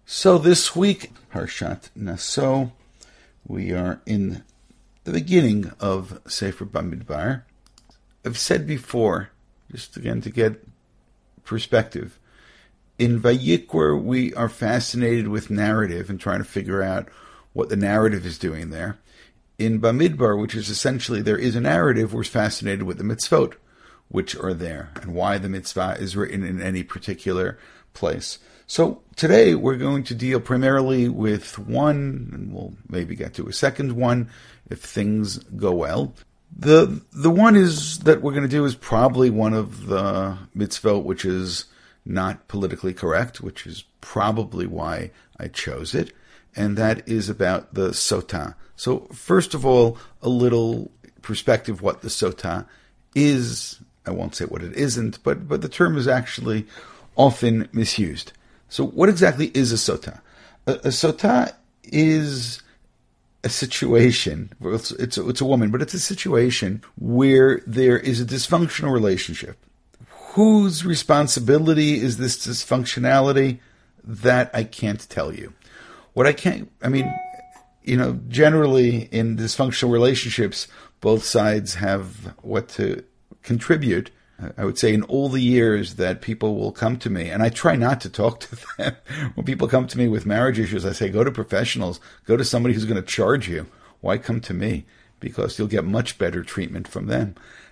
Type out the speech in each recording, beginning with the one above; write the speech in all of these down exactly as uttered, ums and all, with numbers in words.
So this week, Parshat Naso, we are in the beginning of Sefer Bamidbar. I've said before, just again to get perspective, in Vayikra we are fascinated with narrative and trying to figure out what the narrative is doing there. In Bamidbar, which is essentially there is a narrative, we're fascinated with the mitzvot, which are there, and why the mitzvah is written in any particular place. So today we're going to deal primarily with one, and we'll maybe get to a second one if things go well. The the one is that we're going to do is probably one of the mitzvot which is not politically correct, which is probably why I chose it, and that is about the sotah. So first of all, a little perspective what the sotah is. I won't say what it isn't, but, but the term is actually often misused. So what exactly is a sotah? A, a sotah is a situation, it's, it's, a, it's a woman, but it's a situation where there is a dysfunctional relationship. Whose responsibility is this dysfunctionality? That I can't tell you. What I can't, I mean, you know, generally in dysfunctional relationships, both sides have what to contribute. I would say in all the years that people will come to me, and I try not to talk to them. When people come to me with marriage issues, I say, go to professionals, go to somebody who's going to charge you. Why come to me? Because you'll get much better treatment from them.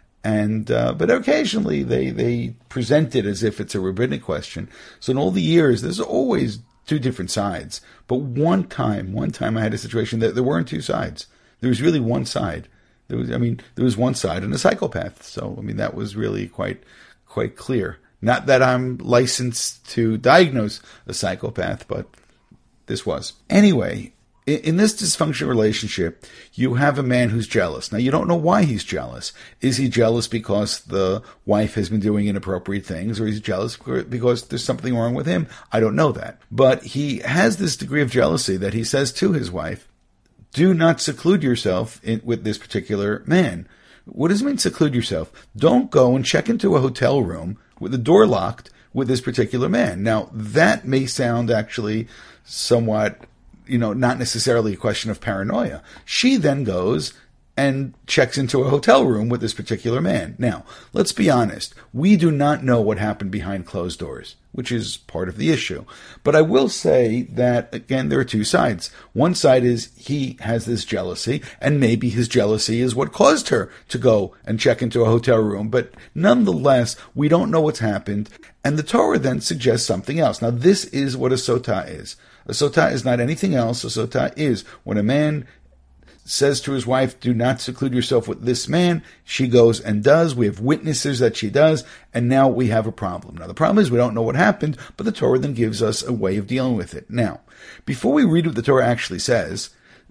And uh, but occasionally they, they present it as if it's a rabbinic question. So in all the years, there's always two different sides. But one time, one time I had a situation that there weren't two sides. There was really one side. There was, I mean, there was one side and a psychopath. So, I mean, that was really quite, quite clear. Not that I'm licensed to diagnose a psychopath, but this was. Anyway, in, in this dysfunctional relationship, you have a man who's jealous. Now, you don't know why he's jealous. Is he jealous because the wife has been doing inappropriate things, or is he jealous because there's something wrong with him? I don't know that. But he has this degree of jealousy that he says to his wife, do not seclude yourself in, with this particular man. What does it mean, seclude yourself? Don't go and check into a hotel room with the door locked with this particular man. Now, that may sound actually somewhat, you know, not necessarily a question of paranoia. She then goes and checks into a hotel room with this particular man. Now, let's be honest. We do not know what happened behind closed doors, which is part of the issue. But I will say that, again, there are two sides. One side is he has this jealousy, and maybe his jealousy is what caused her to go and check into a hotel room. But nonetheless, we don't know what's happened. And the Torah then suggests something else. Now, this is what a sotah is. A sotah is not anything else. A sotah is when a man says to his wife, do not seclude yourself with this man. She goes and does. We have witnesses that she does. And now we have a problem. Now, the problem is we don't know what happened, but the Torah then gives us a way of dealing with it. Now, before we read what the Torah actually says,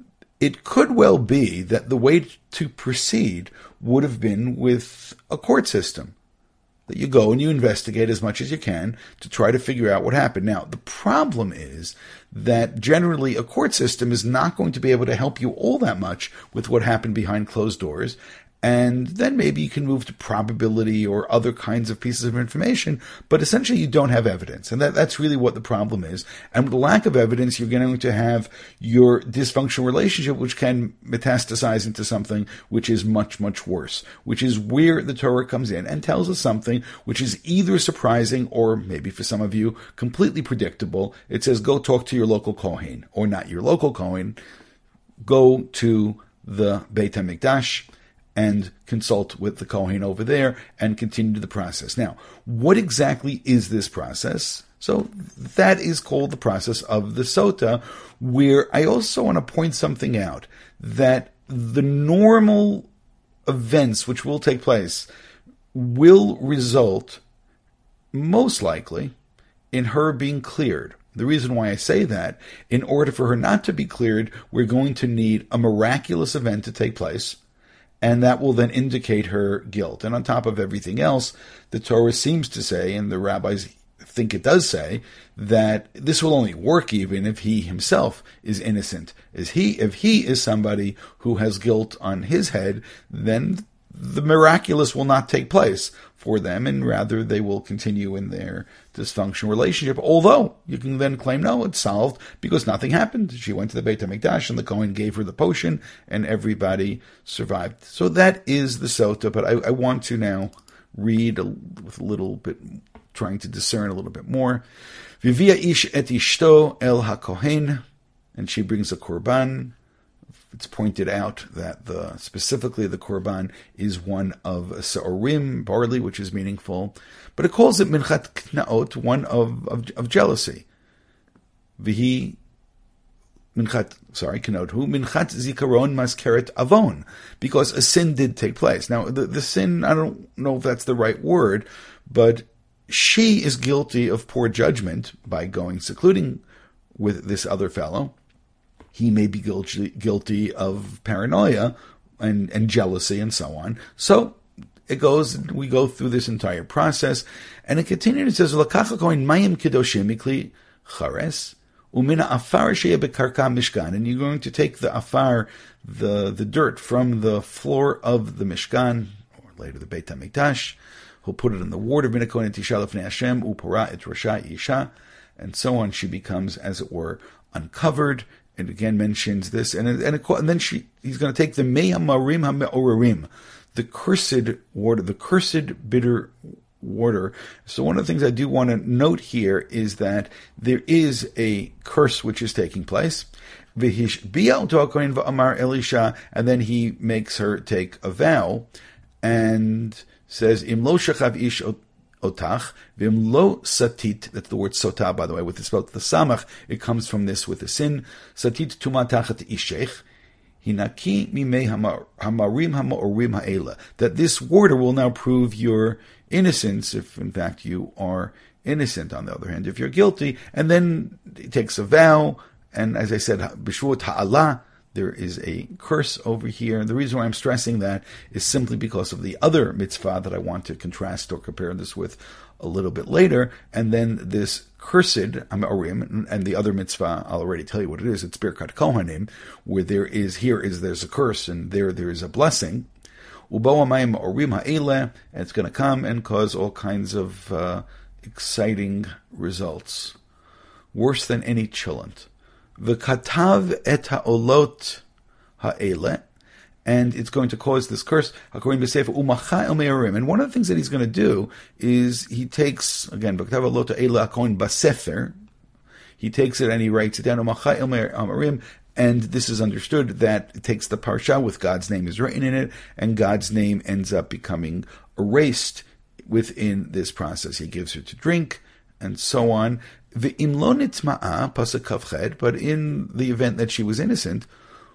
it could well be that the way to proceed would have been with a court system. That you go and you investigate as much as you can to try to figure out what happened. Now, the problem is that generally a court system is not going to be able to help you all that much with what happened behind closed doors. And then maybe you can move to probability or other kinds of pieces of information, but essentially you don't have evidence. And that, that's really what the problem is. And with the lack of evidence, you're going to have your dysfunctional relationship, which can metastasize into something which is much, much worse, which is where the Torah comes in and tells us something which is either surprising or maybe for some of you completely predictable. It says, go talk to your local Kohen, or not your local Kohen, go to the Beit HaMikdash and consult with the Kohen over there and continue the process. Now, what exactly is this process? So that is called the process of the sotah, where I also want to point something out, that the normal events which will take place will result, most likely, in her being cleared. The reason why I say that, in order for her not to be cleared, we're going to need a miraculous event to take place, and that will then indicate her guilt. And on top of everything else, the Torah seems to say, and the rabbis think it does say, that this will only work even if he himself is innocent. Is he, if he is somebody who has guilt on his head, then the miraculous will not take place for them, and rather they will continue in their dysfunctional relationship. Although you can then claim, no, it's solved because nothing happened. She went to the Beit HaMikdash and the Kohen gave her the potion and everybody survived. So that is the Sota, but I, I want to now read a, with a little bit, trying to discern a little bit more. Vivia ish et ishto el ha-Kohen, and she brings a korban. It's pointed out that the specifically the korban is one of se'orim, barley, which is meaningful, but it calls it minchat knaot, one of, of, of jealousy. Vihi minchat, sorry, knot hu minchat zikaron maskeret avon, because a sin did take place. Now, the, the sin, I don't know if that's the right word, but she is guilty of poor judgment by going secluding with this other fellow. He may be guilty, guilty of paranoia and, and jealousy and so on. So it goes, we go through this entire process, and it continues. It says, "Lakacha kohen mayim kedoshim mikli chares umina afar sheya bekarka mishkan," and you're going to take the afar, the the dirt from the floor of the mishkan, or later the Beit HaMikdash. He'll put it in the water. Mina kohen tisha lefnei Hashem upara et rasha isha, and so on. She becomes, as it were, uncovered. It again mentions this, and and, it, and then she he's going to take the mei hamarim hameorarim, the cursed water, the cursed bitter water. So one of the things I do want to note here is that there is a curse which is taking place. V'hishbiya uto hakohen v'amar Elisha, and then he makes her take a vow, and says im lo shachav ish otach v'im lo satit. That's the word sotah, by the way, with the spell the samach. It comes from this with the sin. Satit tuma tachat ishech hinaki mimei hamarim hamaorim ha'ela. That this water will now prove your innocence, if in fact you are innocent. On the other hand, if you're guilty, and then he takes a vow. And as I said, b'shvuot ha'alah, there is a curse over here. And the reason why I'm stressing that is simply because of the other mitzvah that I want to contrast or compare this with a little bit later. And then this cursed Amorim, and the other mitzvah, I'll already tell you what it is. It's Birkat Kohanim, where there is, here is, there's a curse, and there, there is a blessing. Ubo Amayim Orim Ha'ele, and it's going to come and cause all kinds of uh, exciting results. Worse than any chillant. V'katav et ha'olot ha'ele, and it's going to cause this curse. According to Sefer Umacha el Me'orim, and one of the things that he's going to do is he takes again v'katav ha'olot ha'ele according basefer. He takes it and he writes it down. Umacha el Me'orim, and this is understood that it takes the parsha with God's name is written in it, and God's name ends up becoming erased within this process. He gives her to drink, and so on. V'im lo nitma'a, pasuk kavched, but in the event that she was innocent,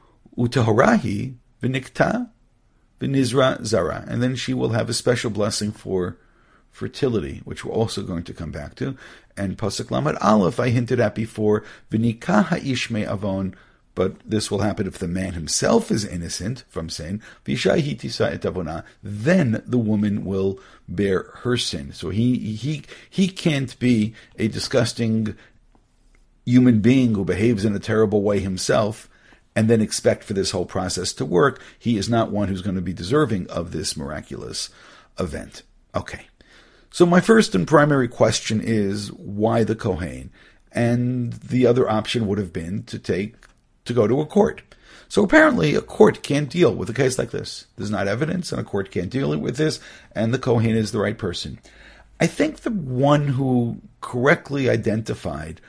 utahorahi v'nikta v'nizra zara, and then she will have a special blessing for fertility, which we're also going to come back to. And pasuk lamed aleph, I hinted at before, v'nikah ha'ish me'avon, but this will happen if the man himself is innocent from sin. V'ishai tisa et avona, then the woman will bear her sin. So he he he can't be a disgusting human being who behaves in a terrible way himself and then expect for this whole process to work. He is not one who's going to be deserving of this miraculous event. Okay. So my first and primary question is, why the Kohen? And the other option would have been to take to go to a court. So apparently a court can't deal with a case like this. There's not evidence, and a court can't deal with this, and the Kohen is the right person. I think the one who correctly identified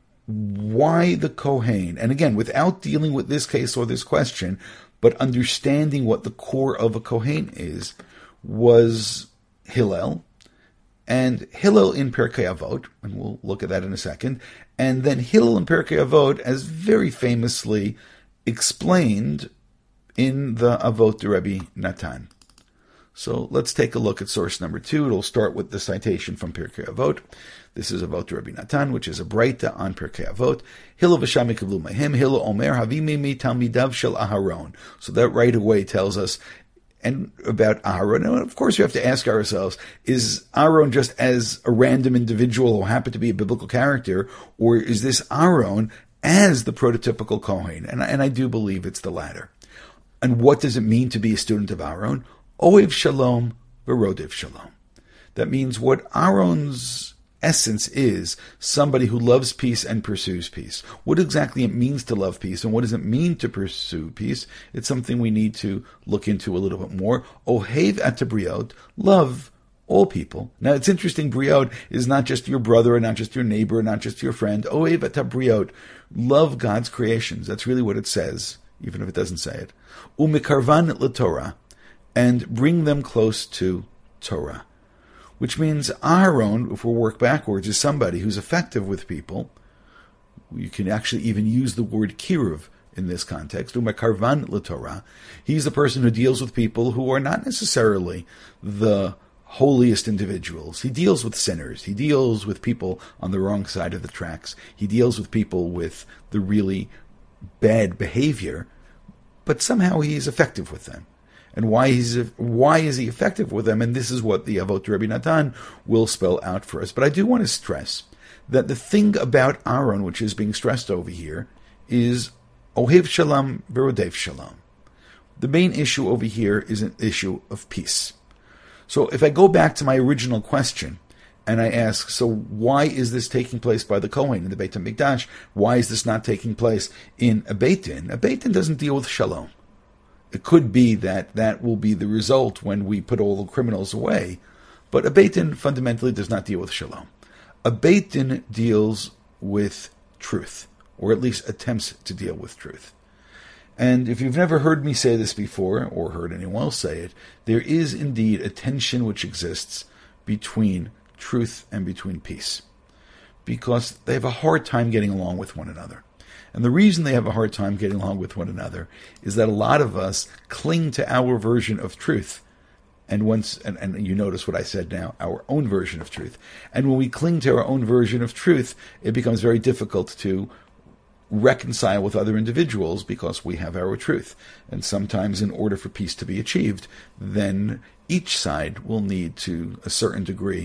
why the Kohen, and again, without dealing with this case or this question, but understanding what the core of a Kohen is, was Hillel. And Hillel in Pirkei Avot, and we'll look at that in a second, and then Hillel in Pirkei Avot, as very famously explained in the Avot de Rabbi Natan. So let's take a look at source number two. It'll start with the citation from Pirkei Avot. This is Avot de Rabbi Natan, which is a breita on Pirkei Avot. Hillel v'sham yikavlu mehem, Hillel omer havimi mi talmidav shel Aharon. So that right away tells us and about Aaron. And of course, we have to ask ourselves, is Aaron just as a random individual who happened to be a biblical character, or is this Aaron as the prototypical Kohen? And, and I do believe it's the latter. And what does it mean to be a student of Aaron? Ohev shalom v'rodev shalom. That means what Aaron's essence is, somebody who loves peace and pursues peace. What exactly it means to love peace and what does it mean to pursue peace? It's something we need to look into a little bit more. Ohev et briot, love all people. Now it's interesting, briot is not just your brother, not just your neighbor, not just your friend. Ohev et briot, love God's creations. That's really what it says, even if it doesn't say it. Umikarvan l'Torah, and bring them close to Torah. Which means Aaron, if we work backwards, is somebody who's effective with people. You can actually even use the word kiruv in this context. Umekarvan l'Torah. He's the person who deals with people who are not necessarily the holiest individuals. He deals with sinners. He deals with people on the wrong side of the tracks. He deals with people with the really bad behavior, but somehow he's effective with them. And why is why is he effective with them? And this is what the Avot Rabbi Natan will spell out for us. But I do want to stress that the thing about Aaron, which is being stressed over here, is Ohev Shalom v'Rodev Shalom. The main issue over here is an issue of peace. So if I go back to my original question, and I ask, so why is this taking place by the Kohen in the Beit HaMikdash? Why is this not taking place in a Beit Din? A Beit Din doesn't deal with Shalom. It could be that that will be the result when we put all the criminals away. But a Beit Din fundamentally does not deal with Shalom. A Beit Din deals with truth, or at least attempts to deal with truth. And if you've never heard me say this before, or heard anyone else say it, there is indeed a tension which exists between truth and between peace, because they have a hard time getting along with one another. And the reason they have a hard time getting along with one another is that a lot of us cling to our version of truth. And once, and, and you notice what I said now, our own version of truth. And when we cling to our own version of truth, it becomes very difficult to reconcile with other individuals because we have our truth. And sometimes in order for peace to be achieved, then each side will need to a certain degree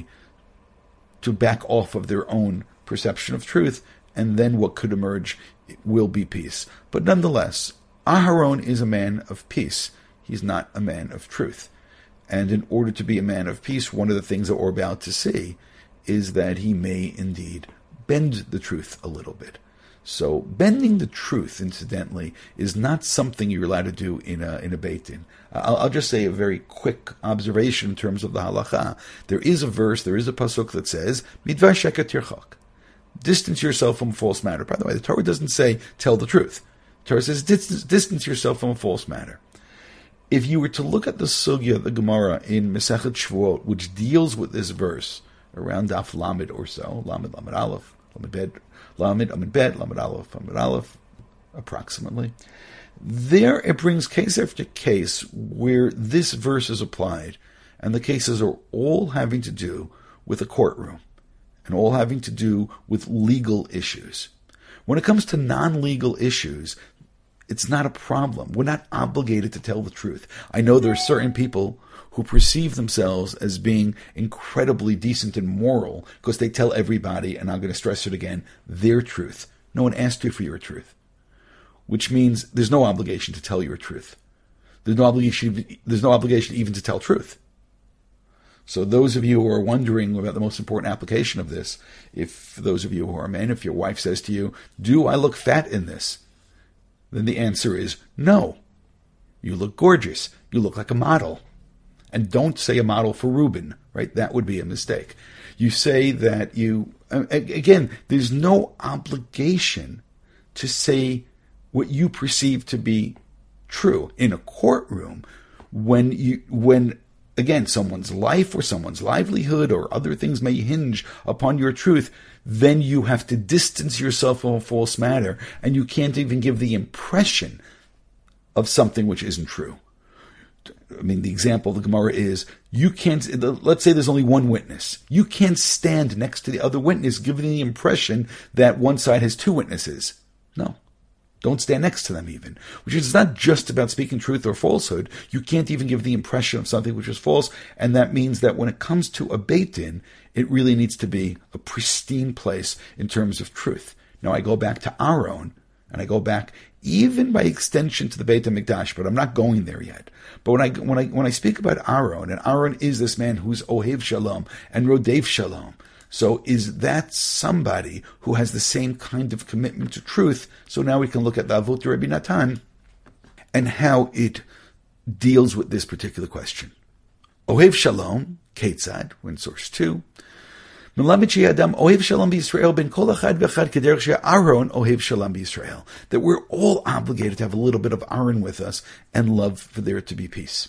to back off of their own perception of truth, and then what could emerge will be peace. But nonetheless, Aharon is a man of peace. He's not a man of truth. And in order to be a man of peace, one of the things that we're about to see is that he may indeed bend the truth a little bit. So bending the truth, incidentally, is not something you're allowed to do in a in a Beit Din. I'll, I'll just say a very quick observation in terms of the halacha. There is a verse, there is a pasuk that says, Midvar sheker tirchak. Distance yourself from false matter. By the way, the Torah doesn't say tell the truth. The Torah says distance, distance yourself from false matter. If you were to look at the sugya, the Gemara in Masechet Shvuot, which deals with this verse, around Daf Lamed or so, Lamed, Lamed Aleph, Lamed Bet, Lamed, Lamed Bet, Lamed Aleph, Lamed Aleph, approximately, there it brings case after case where this verse is applied, and the cases are all having to do with a courtroom, and all having to do with legal issues. When it comes to non-legal issues, it's not a problem. We're not obligated to tell the truth. I know there are certain people who perceive themselves as being incredibly decent and moral because they tell everybody, and I'm going to stress it again, their truth. No one asked you for your truth, which means there's no obligation to tell your truth. There's no obligation, there's no obligation even to tell truth. So those of you who are wondering about the most important application of this, if those of you who are men, if your wife says to you, do I look fat in this? Then the answer is no. You look gorgeous. You look like a model. And don't say a model for Reuben, right? That would be a mistake. You say that you, again, there's no obligation to say what you perceive to be true. In a courtroom, when you, when again, someone's life or someone's livelihood or other things may hinge upon your truth, then you have to distance yourself from a false matter, and you can't even give the impression of something which isn't true. I mean, the example of the Gemara is, you can't, let's say there's only one witness. You can't stand next to the other witness giving the impression that one side has two witnesses. No. Don't stand next to them even. Which is not just about speaking truth or falsehood. You can't even give the impression of something which is false. And that means that when it comes to a Beit Din, it really needs to be a pristine place in terms of truth. Now I go back to Aaron and I go back even by extension to the Beit HaMikdash, but I'm not going there yet. But when I when I when I speak about Aaron, and Aaron is this man who's Ohev Shalom and Rodev Shalom, so is that somebody who has the same kind of commitment to truth? So now we can look at the Avot Rabbi Natan and how it deals with this particular question. Ohev Shalom, Ketzad, we're in source two. That we're all obligated to have a little bit of Aaron with us and love for there to be peace.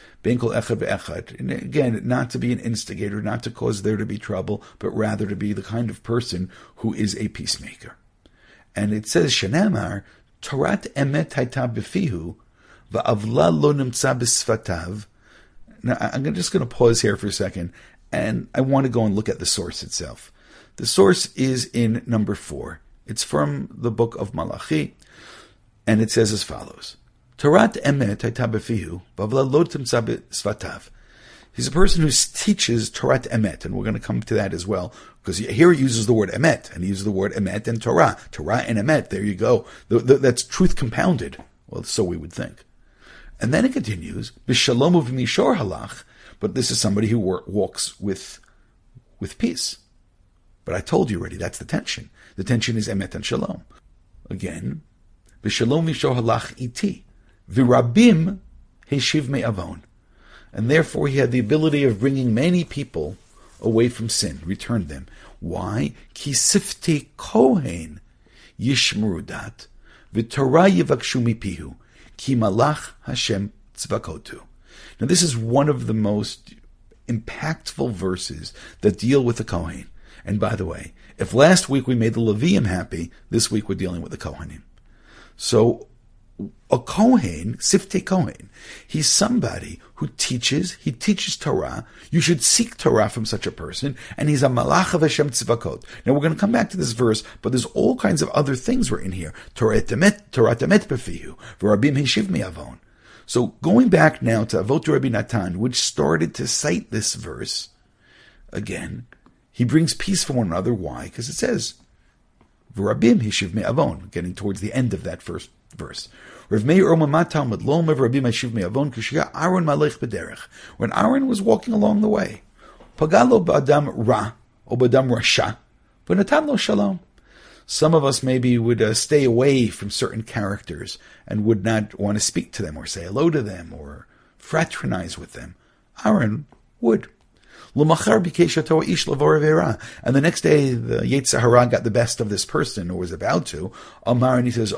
And again, not to be an instigator, not to cause there to be trouble, but rather to be the kind of person who is a peacemaker. And it says, Shanamar, Torat emet hayta b'fihu, va'avla lo nimtza b'sfatav. Now, I'm just going to pause here for a second. And I want to go and look at the source itself. The source is in number four. It's from the book of Malachi, and it says as follows: Torat emet hayta b'fihu, v'avla lo timtza b'sfatav. He's a person who teaches Torat emet, and we're going to come to that as well, because here he uses the word emet, and he uses the word emet and Torah. Torah and emet, there you go. The, the, that's truth compounded. Well, so we would think. And then it continues, b'shalom u'v'mishor halach, but this is somebody who walks with with peace. But I told you already, that's the tension. The tension is emet and shalom. Again, v'shalom v'shor halach iti, v'rabim heshiv me'avon. And therefore he had the ability of bringing many people away from sin, returned them. Why? Ki sifti kohen yishmru dat, v'torah yivakshu mipihu, ki malach Hashem tzvakotu. Now, this is one of the most impactful verses that deal with the Kohen. And by the way, if last week we made the Levium happy, this week we're dealing with the Kohanim. So, a Kohen, Siftei Kohen, he's somebody who teaches, he teaches Torah. You should seek Torah from such a person, and he's a Malach of Hashem Tzvakot. Now, we're going to come back to this verse, but there's all kinds of other things written here. Torah temet, Torah temet befihu, v'rabim heshiv me'avon. So going back now to Avot Rabbi Natan, which started to cite this verse, again, he brings peace for one another. Why? Because it says, V'rabim hishiv me'avon, getting towards the end of that first verse. Rav Meir Omer ma Talmud lo omer v'rabim hishiv me'avon k'shia Aaron malech b'derech. When Aaron was walking along the way, pagalo b'adam ra, o b'adam rasha, v'natan lo shalom. Some of us maybe would uh, stay away from certain characters and would not want to speak to them or say hello to them or fraternize with them. Aaron would. And the next day, the Yetzer Hara got the best of this person, or was about to. Amar, and he says,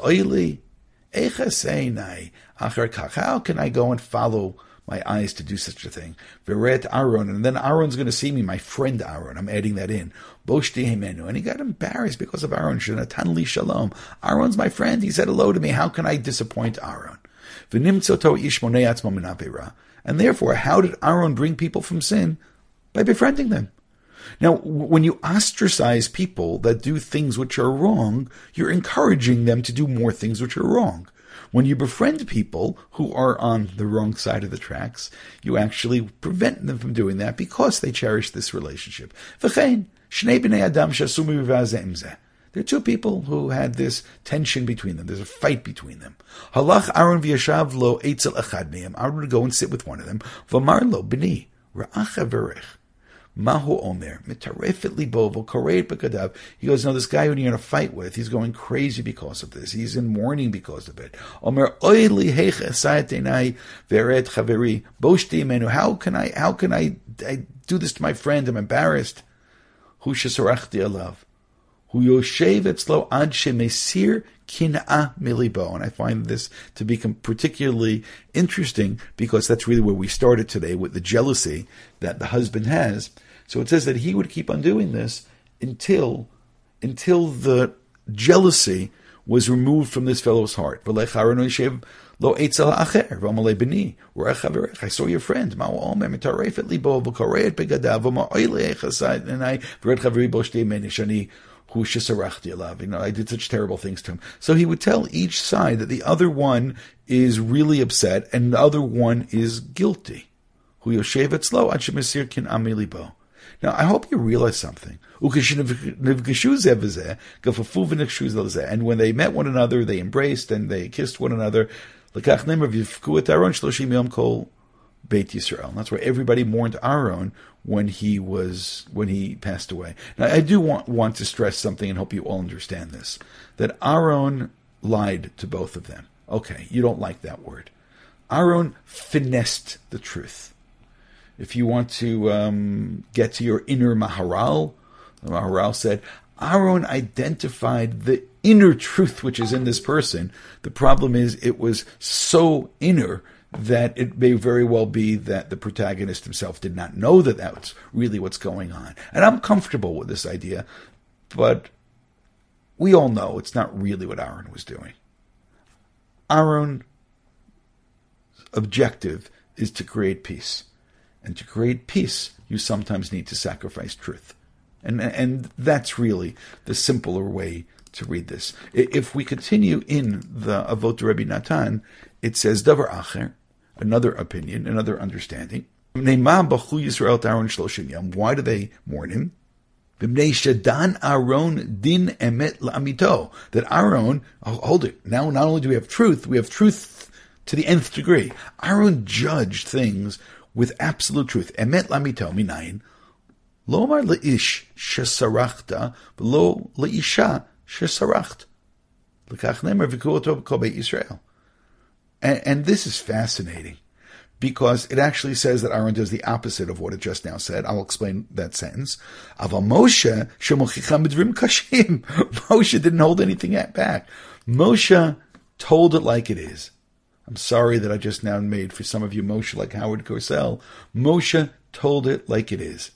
how can I go and follow my eyes to do such a thing? Veret Aaron, and then Aaron's going to see me, my friend Aaron. I'm adding that in. Boshti Hemenu, and he got embarrassed because of Aaron. Shenatan li shalom. Aaron's my friend. He said hello to me. How can I disappoint Aaron? V'nimtzoto ish monei atzmo min avera. And therefore, how did Aaron bring people from sin? By befriending them. Now, when you ostracize people that do things which are wrong, you're encouraging them to do more things which are wrong. When you befriend people who are on the wrong side of the tracks, you actually prevent them from doing that because they cherish this relationship. V'chein, shnei b'nei adam shasu mivazeh imzeh. There are two people who had this tension between them. There's a fight between them. Halach Aaron v'yashav lo eitzel echad mehem. Aaron would go and sit with one of them. V'amar lo b'ni ra'ach averech. Mahu Omer, mitarefet libo, v'koreit b'kadav. He goes, no, this guy who you're in a fight with, he's going crazy because of this. He's in mourning because of it. Omer, oy li heich esayat enai veret chaveri, boshti imenu. How can I, how can I, I do this to my friend? I'm embarrassed. Hu shesorachti alav. Hu yoshev etzlo ad shemesir kin'ah milibo. And I find this to be particularly interesting because that's really where we started today with the jealousy that the husband has. So it says that he would keep on doing this until until the jealousy was removed from this fellow's heart. I saw your friend. You know, I did such terrible things to him. So he would tell each side that the other one is really upset and the other one is guilty. Now Now, I hope you realize something. And when they met one another, they embraced and they kissed one another. That's why everybody mourned Aaron when he was when he passed away. Now, I do want, want to stress something and hope you all understand this, that Aaron lied to both of them. Okay, you don't like that word. Aaron finessed the truth. If you want to um, get to your inner Maharal, the Maharal said, Aaron identified the inner truth which is in this person. The problem is it was so inner that it may very well be that the protagonist himself did not know that that's really what's going on. And I'm comfortable with this idea, but we all know it's not really what Aaron was doing. Aaron's objective is to create peace. And to create peace, you sometimes need to sacrifice truth. And, and that's really the simpler way to read this. If we continue in the Avot Rabbi Natan, it says, Davar Acher, another opinion, another understanding. Why do they mourn him? That Aaron, oh, hold it, now not only do we have truth, we have truth to the nth degree. Aaron judged things with absolute truth. Emet lamito minayin, lo amar leish shesarachta, v'lo leisha shesaracht. L'kach nemer v'ku oto b'kol beit Yisrael. And this is fascinating, because it actually says that Aaron does the opposite of what it just now said. I'll explain that sentence. Aval Moshe shemochicham b'dvarim kashim. Moshe didn't hold anything back. Moshe told it like it is. I'm sorry that I just now made for some of you Moshe like Howard Cosell. Moshe told it like it is.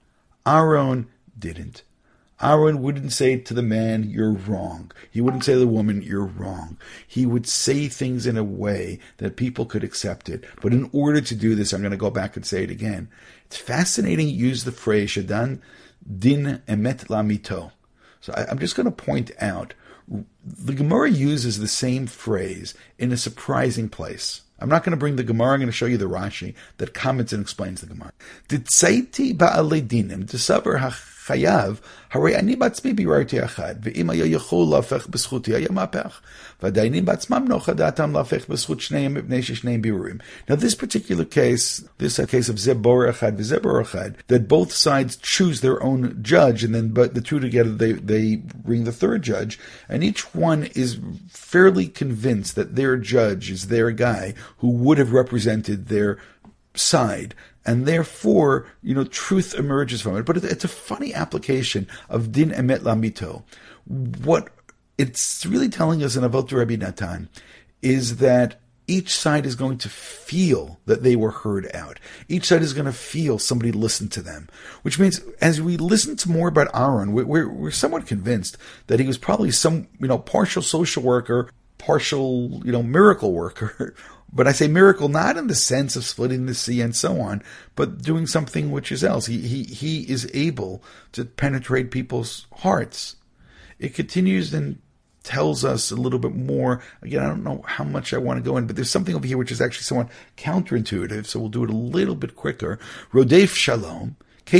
Aaron didn't. Aaron wouldn't say to the man, you're wrong. He wouldn't say to the woman, you're wrong. He would say things in a way that people could accept it. But in order to do this, I'm going to go back and say it again. It's fascinating. You use the phrase, Shadan din emet lamito. So I, I'm just going to point out, the Gemara uses the same phrase in a surprising place. I'm not going to bring the Gemara. I'm going to show you the Rashi that comments and explains the Gemara. Ditzaiti ba'alei dinim t'saver hachayav harei ani batzmi birarti achad ve'im haya yachol lafech b'schuti haya mapech v'adainim batzmam nocha datam lafech b'schut shneim mipnei sheshneim birurim. Now, this particular case, this is a case of zebor achad v'zebor achad, that both sides choose their own judge, and then but the two together they they bring the third judge, and each one is fairly convinced that their judge is their guy who would have represented their side, and therefore, you know, truth emerges from it. But it's a funny application of din emet lamito. What it's really telling us in Avot Rabbi Natan is that each side is going to feel that they were heard out. Each side is going to feel somebody listened to them, which means as we listen to more about Aaron, we're, we're somewhat convinced that he was probably some, you know, partial social worker, partial, you know, miracle worker. But I say miracle not in the sense of splitting the sea and so on, but doing something which is else. He he he is able to penetrate people's hearts. It continues and tells us a little bit more. Again, I don't know how much I want to go in, but there's something over here which is actually somewhat counterintuitive, so we'll do it a little bit quicker. Rodef Shalom. Again,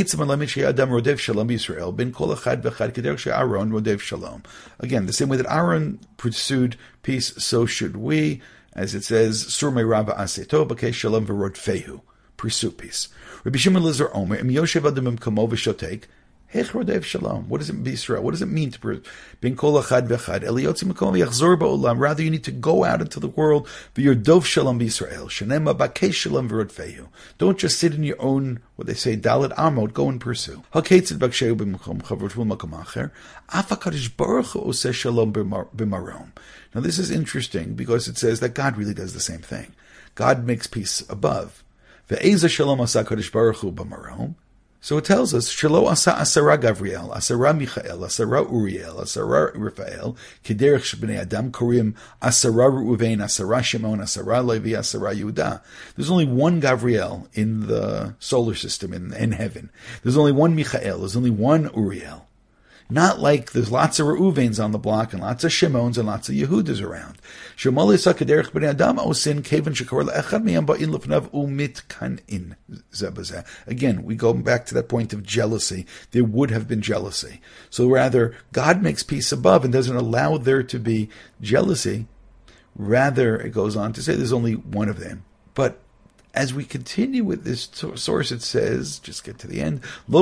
the same way that Aaron pursued peace, so should we. As it says, Surmei Rabba Aseto, Bakei Shalom V'Rodfehu, pursue peace. Rabbi Shimon Lezer Omer, Im Yoshev Adam Im Kamo V'Shotek, Hech Rodev Shalom. What does it mean, Israel? What does it mean to bin kol achad v'achad? Eliyotzi Makom V'Yachzor Ba'olam. Rather, you need to go out into the world, V'Yordov Shalom B'Yisrael, Shenema Bakei Shalom V'Rodfehu. Don't just sit in your own, what they say, Dalet Amot, go and pursue. HaKetzid Baksheu B'Makom Chavrot V'Makom Acher, Af HaKadosh Baruch Hu Oseh Shalom B'Marom. Now, this is interesting because it says that God really does the same thing. God makes peace above. Ve'eza shalom asa kadosh baruch hu b'marom. So it tells us, Shelo asa asara Gavriel, asara Michael, asara Uriel, asara Raphael, kederech shebnei Adam korim asara Reuven, asara Shimon, asara Levi, asara Yehuda. There's only one Gavriel in the solar system, in, in heaven. There's only one Michael. There's only one Uriel. Not like there's lots of Reuvens on the block and lots of Shimons and lots of Yehudas around. Again, we go back to that point of jealousy. There would have been jealousy. So rather, God makes peace above and doesn't allow there to be jealousy. Rather, it goes on to say there's only one of them. But as we continue with this source, it says, just get to the end,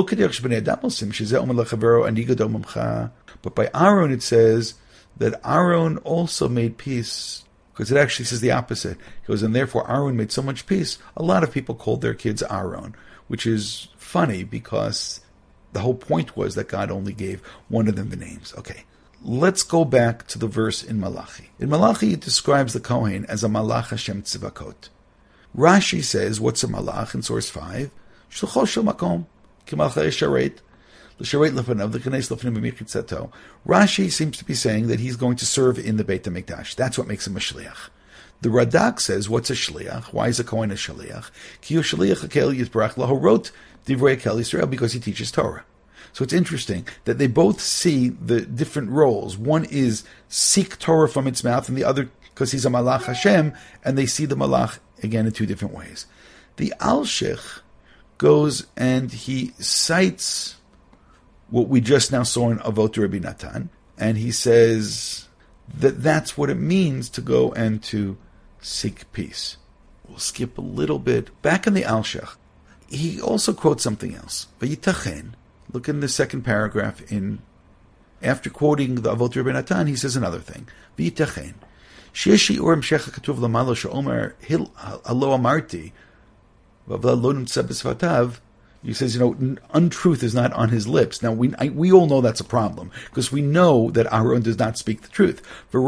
but by Aaron it says that Aaron also made peace, because it actually says the opposite. It goes, and therefore Aaron made so much peace, a lot of people called their kids Aaron, which is funny because the whole point was that God only gave one of them the names. Okay, let's go back to the verse in Malachi. In Malachi it describes the Kohen as a Malach Hashem Tzivakot. Rashi says, what's a malach in source five? Shlucho shel makom, kimalcha yesharet, l'sharet lefanav, l'kanes lefnim b'michitzato. Rashi seems to be saying that he's going to serve in the Beit HaMikdash. That's what makes him a shliach. The Radak says, what's a shliach? Why is a Kohen a shliach? Ki hu shliach hakel yisbarach lahorot divrei hakel Yisrael, because he teaches Torah. So it's interesting that they both see the different roles. One is seek Torah from its mouth, and the other because he's a malach Hashem, and they see the malach again in two different ways. The Alshich goes and he cites what we just now saw in Avot Rabbi Natan, and he says that that's what it means to go and to seek peace. We'll skip a little bit. Back in the Alshich, he also quotes something else. Vayitachen, look in the second paragraph, in after quoting the Avot Rabbi Natan, he says another thing. Vayitachen. Sheshi or Mshech Katuv Lamalo Sheomer Hil Halo Amarti Vavla Lo Nimtza B'Svatav. He says, you know, untruth is not on his lips. Now we I, we all know that's a problem because we know that Aaron does not speak the truth.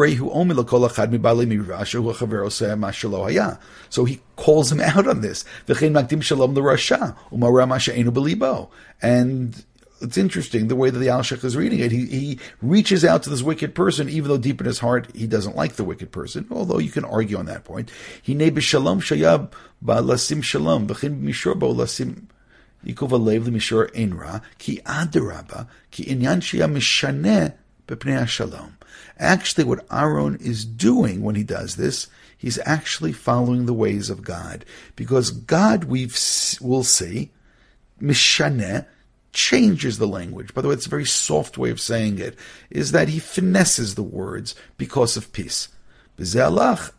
So he calls him out on this. And it's interesting the way that the Alshich is reading it. He he reaches out to this wicked person, even though deep in his heart he doesn't like the wicked person. Although you can argue on that point. He neighbor shalom shayab ba lasim shalom b'chin mishor bo lasim yikov alev l'mishor einra ki adaraba ki inyan shaya mishaneh b'pnei shalom. Actually, what Aaron is doing when he does this, he's actually following the ways of God, because God, we will see, mishaneh, changes the language. By the way, it's a very soft way of saying it, is that he finesses the words because of peace. B'ze'alach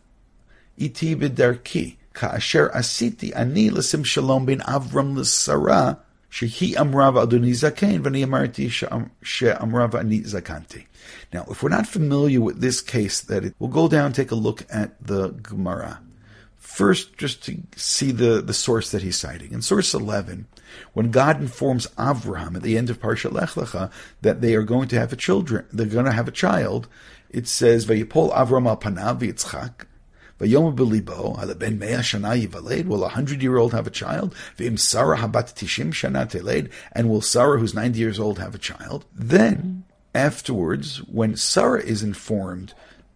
iti b'darki ka'asher asiti ani l'sim shalom bin Avram l'Sara shehi amra v'adoni zaken v'ani amarti she'amra v'ani zakanti. Now, if we're not familiar with this case, that it, we'll go down and take a look at the Gemara. First, just to see the, the source that he's citing. In source eleven, when God informs Avraham at the end of Parshat Lech Lecha that they are going to have a children, they're going to have a child, it says, "Vayipol Avram al panav v'yitzchak, v'yom b'libo ala ben mea shana yivaled." Will a hundred-year-old have a child? V'im Sarah habat tishim shana teled, and will Sarah, who's ninety years old, have a child? Then, afterwards, when Sarah is informed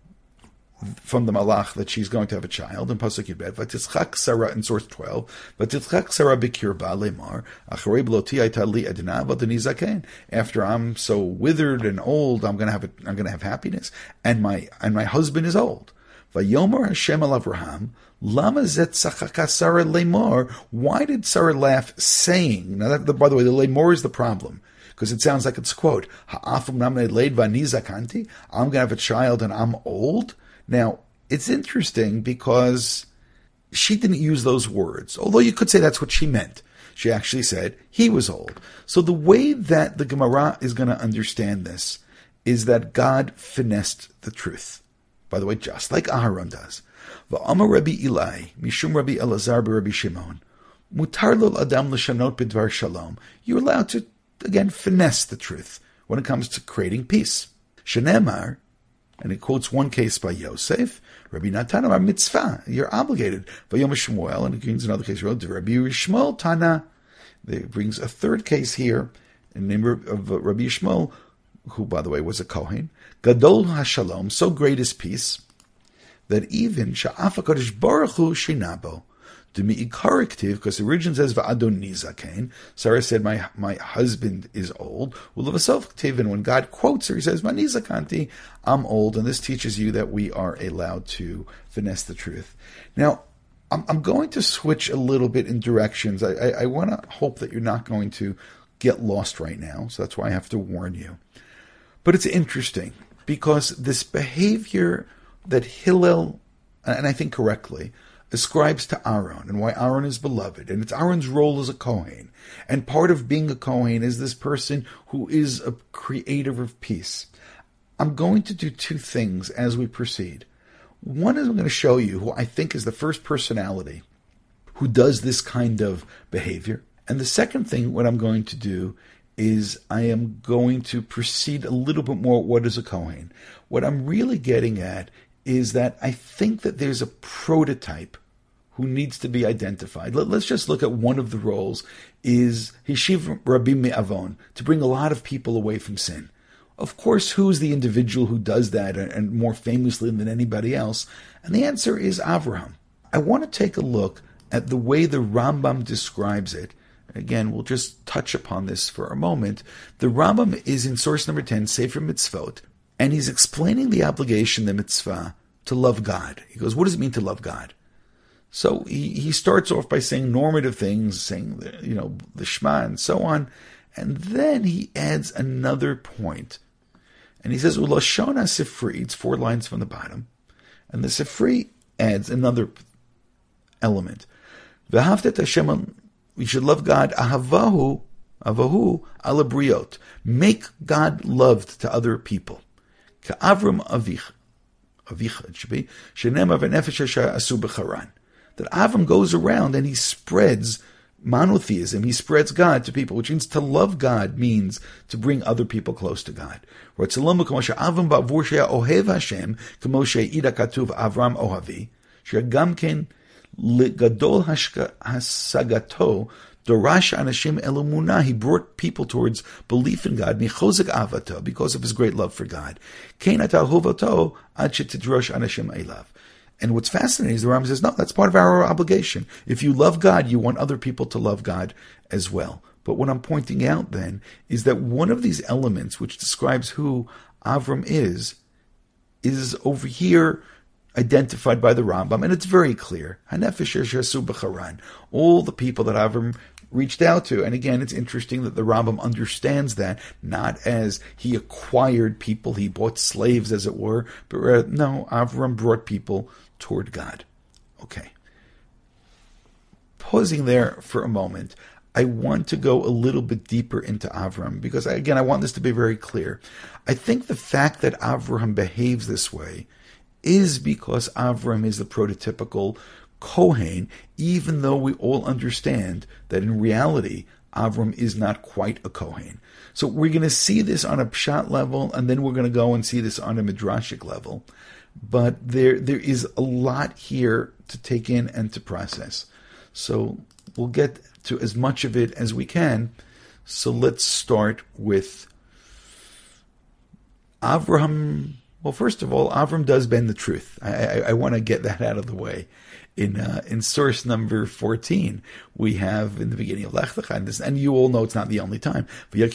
from the Malach that she's going to have a child, in Pasuk Yibet, Vatitzchak Sarah in source twelve, Vatitzchak Sarah b'kirba lemar, Acharei b'loti ayta li edna v'adoni zaken. After I'm so withered and old, I'm going to have a, I'm going to have happiness, and my and my husband is old. Vayomer Hashem al Avraham, Lama zet tzachaka Sarah lemar. Why did Sarah laugh, saying? Now, that, by the way, the lemar is the problem, because it sounds like it's a quote. Ha'afum namne leid v'ani zakanti. I'm going to have a child and I'm old. Now, it's interesting because she didn't use those words, although you could say that's what she meant. She actually said he was old. So the way that the Gemara is going to understand this is that God finessed the truth. By the way, just like Aharon does. V'amar Rabbi Eli, Mishum Rabbi Elazar b'Rabbi Shimon, mutar lo adam l'shanot b'dvar shalom. You're allowed to, again, finesse the truth when it comes to creating peace. Shenemar, and he quotes one case by Yosef, Rabbi Natan Amar mitzvah, you're obligated. Vayom Shmuel, and he brings another case, Rabbi Yishmael Tana. He brings a third case here, in the name of Rabbi Yishmael, who, by the way, was a Kohen. Gadol HaShalom, so great is peace, that even Sha'af HaKadosh Baruch Hu Shinabo, Demi Ikariktiv, because the origin says Va'adon Nizaken. Sarah said, my my husband is old. Ulavasov, and when God quotes her, he says, Manizakanti, I'm old, and this teaches you that we are allowed to finesse the truth. Now, I'm, I'm going to switch a little bit in directions. I, I, I want to hope that you're not going to get lost right now, so that's why I have to warn you. But it's interesting, because this behavior that Hillel, and I think correctly, ascribes to Aaron, and why Aaron is beloved, and it's Aaron's role as a Kohen. And part of being a Kohen is this person who is a creator of peace. I'm going to do two things as we proceed. One is I'm going to show you who I think is the first personality who does this kind of behavior. And the second thing, what I'm going to do is I am going to proceed a little bit more what is a Kohen. What I'm really getting at is that I think that there's a prototype who needs to be identified. Let, let's just look at one of the roles is Hishiv Rabbi Me'avon, to bring a lot of people away from sin. Of course, who's the individual who does that, and, and more famously than anybody else? And the answer is Avraham. I want to take a look at the way the Rambam describes it. Again, we'll just touch upon this for a moment. The Rambam is in source number ten, Sefer Mitzvot, and he's explaining the obligation, the mitzvah, to love God. He goes, what does it mean to love God? So he, he starts off by saying normative things, saying, the, you know, the Shema and so on, and then he adds another point. And he says, Ulashon HaSifri, it's four lines from the bottom, and the Sifri adds another element. V'ahavta Hashem, we should love God, ahavahu, avahu ala briot. Make God loved to other people. Ka'avram avich, avicha it should be, shenemar v'nefesh asher asu b'charan. That Avram goes around and he spreads monotheism, he spreads God to people, which means to love God means to bring other people close to God. Avram ba'avur she'ya ohev Hashem, k'mo she'ida katuv Avram ohavi, she'gam ken gadol hasagato dorash anashim elumuna. He brought people towards belief in God michozek avato, because of his great love for God. Kein ata hovato ad shetidrosh anashim elav. And what's fascinating is the Rambam says, no, that's part of our obligation. If you love God, you want other people to love God as well. But what I'm pointing out then is that one of these elements which describes who Avram is, is over here identified by the Rambam, and it's very clear. Hanefesh Yeshasu B'charan. All the people that Avram reached out to. And again, it's interesting that the Rambam understands that, not as he acquired people, he bought slaves, as it were, but rather, no, Avram brought people toward God. Okay. Pausing there for a moment, I want to go a little bit deeper into Avram, because, again, I want this to be very clear. I think the fact that Avram behaves this way is because Avram is the prototypical Kohen, even though we all understand that in reality, Avram is not quite a Kohen. So we're going to see this on a pshat level, and then we're going to go and see this on a midrashic level. But there, there is a lot here to take in and to process. So we'll get to as much of it as we can. So let's start with Avraham. Well, first of all, Avram does bend the truth. I, I, I want to get that out of the way. In uh, in source number fourteen, we have in the beginning of Lech Lecha, and, this, and you all know it's not the only time.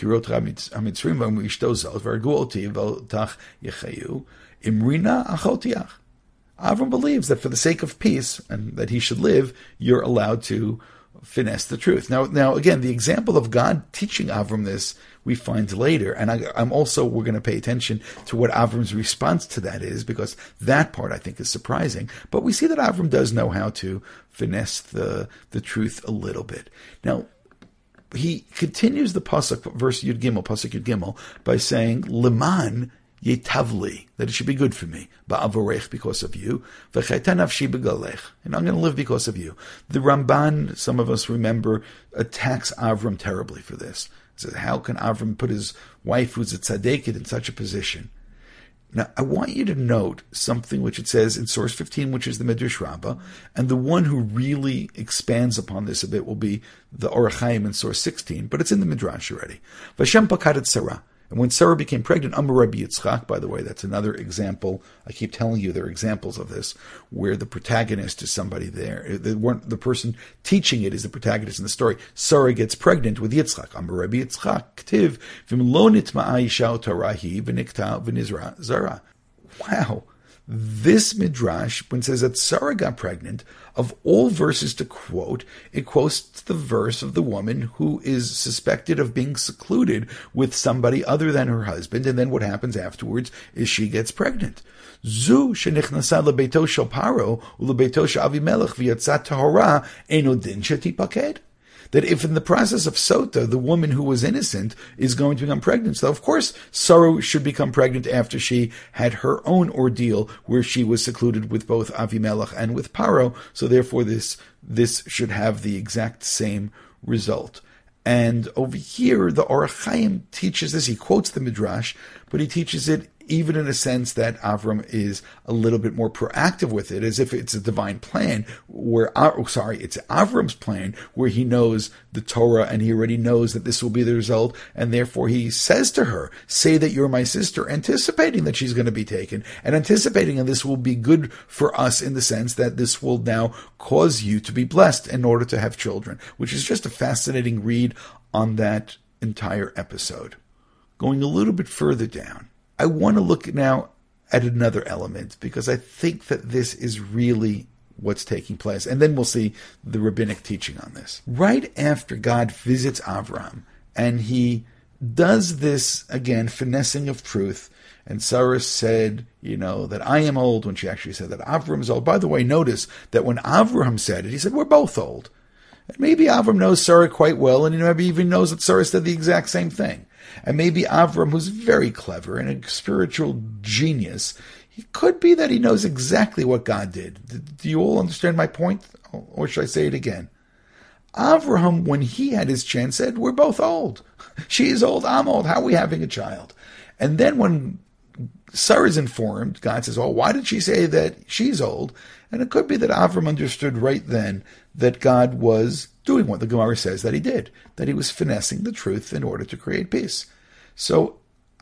Imrina achotiach. Avram believes that for the sake of peace and that he should live, you're allowed to finesse the truth. Now, now again, the example of God teaching Avram this we find later, and I, I'm also we're going to pay attention to what Avram's response to that is, because that part I think is surprising. But we see that Avram does know how to finesse the the truth a little bit. Now, he continues the pasuk, verse Yud Gimel, pasuk Yud Gimel, by saying, "Leman yetavli," that it should be good for me, ba'avorech, because of you, v'chayta nafshi begalech, and I'm going to live because of you. The Ramban, some of us remember, attacks Avram terribly for this. He says, how can Avram put his wife, who's a tzaddiket, in such a position? Now, I want you to note something which it says in source fifteen, which is the Midrash Rabbah, and the one who really expands upon this a bit will be the Orach Chaim in source sixteen, but it's in the Midrash already. Vashem pakadet Sarah. And when Sarah became pregnant, Amar Rabbi Yitzchak, by the way, that's another example. I keep telling you there are examples of this, where the protagonist is somebody there. The, the person teaching it is the protagonist in the story. Sarah gets pregnant with Yitzchak. Amar Rabbi Yitzchak, Ktiv, V'im lo nitma'a isha tarahi v'nikta v'nizra zara. Wow. This midrash, when it says that Sarah got pregnant, of all verses to quote, it quotes the verse of the woman who is suspected of being secluded with somebody other than her husband, and then what happens afterwards is she gets pregnant. Zu shenichnasa lebeito shel Paro ulebeito shel Avimelech v'yatzat tahora eno din shetipaked. That if in the process of Sota, the woman who was innocent is going to become pregnant, so of course Sarah should become pregnant after she had her own ordeal where she was secluded with both Avimelech and with Paro, so therefore this this should have the exact same result. And over here, the Orach Chaim teaches this. He quotes the Midrash, but he teaches it even in a sense that Avram is a little bit more proactive with it, as if it's a divine plan, where, oh, sorry, it's Avram's plan, where he knows the Torah and he already knows that this will be the result, and therefore he says to her, say that you're my sister, anticipating that she's going to be taken, and anticipating that this will be good for us in the sense that this will now cause you to be blessed in order to have children, which is just a fascinating read on that entire episode. Going a little bit further down, I want to look now at another element, because I think that this is really what's taking place. And then we'll see the rabbinic teaching on this. Right after God visits Avram, and he does this, again, finessing of truth, and Sarah said, you know, that I am old, when she actually said that Avram is old. By the way, notice that when Avram said it, he said, we're both old. And maybe Avram knows Sarah quite well, and he maybe even knows that Sarah said the exact same thing. And maybe Avram, who's very clever and a spiritual genius, it could be that he knows exactly what God did. Do you all understand my point? Or should I say it again? Avraham, when he had his chance, said, we're both old. She is old, I'm old. How are we having a child? And then when Sarah is informed, God says, oh, why did she say that she's old? And it could be that Avram understood right then that God was doing what the Gemara says that he did, that he was finessing the truth in order to create peace. So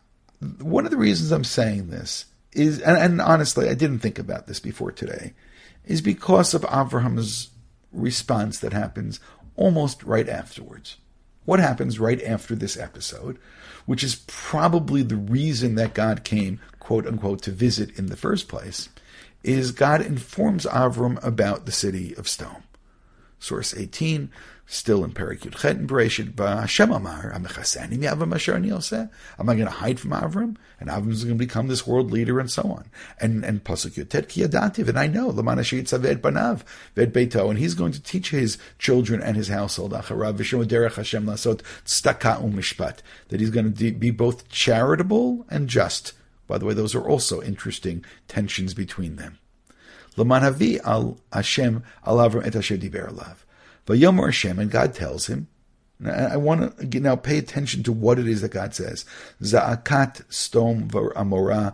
one of the reasons I'm saying this is, and, and honestly, I didn't think about this before today, is because of Avraham's response that happens almost right afterwards. What happens right after this episode, which is probably the reason that God came, quote unquote, to visit in the first place, is God informs Avram about the city of stone. Source eighteen, still in Perek Yud Chet in Bereshit, Hashem Amar, Amechasani mi'Avram asher ani oseh? Am I going to hide from Avram? And Avram is going to become this world leader and so on. And and Pasuk Yotet ki yadativ, and I know, L'man asher yitzaveh et banav ve'et beito, and he's going to teach his children and his household, Acharav v'shem derech Hashem lasot tzedakah u'mishpat, that he's going to be both charitable and just. By the way, those are also interesting tensions between them. L'man havi al Hashem al Avram et asher diber alav. Vayomer Hashem, and God tells him. Now, I want to now pay attention to what it is that God says. Za'akat stom v'amora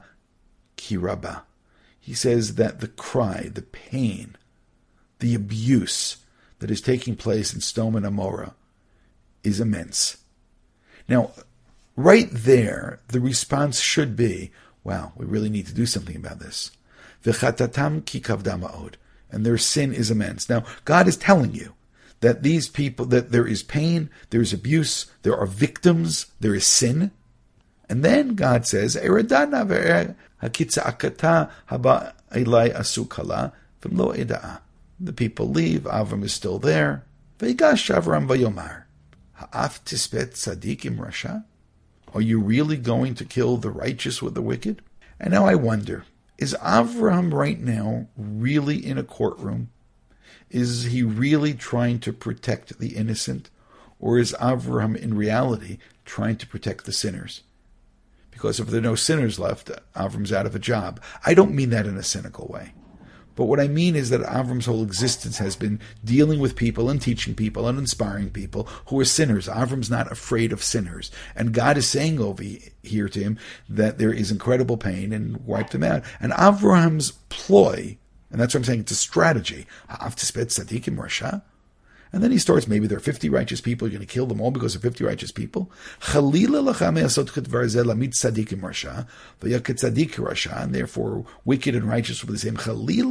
ki rabba. He says that the cry, the pain, the abuse that is taking place in Sodom and Amorah is immense. Now, right there, the response should be, wow, we really need to do something about this. V'chatatam ki kavda ma'od. And their sin is immense. Now, God is telling you that these people, that there is pain, there is abuse, there are victims, there is sin. And then God says, Eredana ve'hakitza'akata haba elai asukala v'mlo eda'a. The people leave, Avram is still there. V'yigash Avram v'yomar, ha'af tispet tzadikim rasha? Are you really going to kill the righteous with the wicked? And now I wonder, is Avram right now really in a courtroom? Is he really trying to protect the innocent? Or is Avram in reality trying to protect the sinners? Because if there are no sinners left, Avram's out of a job. I don't mean that in a cynical way. But what I mean is that Avram's whole existence has been dealing with people and teaching people and inspiring people who are sinners. Avram's not afraid of sinners. And God is saying over here to him that there is incredible pain and wipe them out. And Avram's ploy, and that's what I'm saying, it's a strategy, and And then he starts, maybe there are fifty righteous people, you're going to kill them all because of fifty righteous people. And therefore, wicked and righteous will be the same.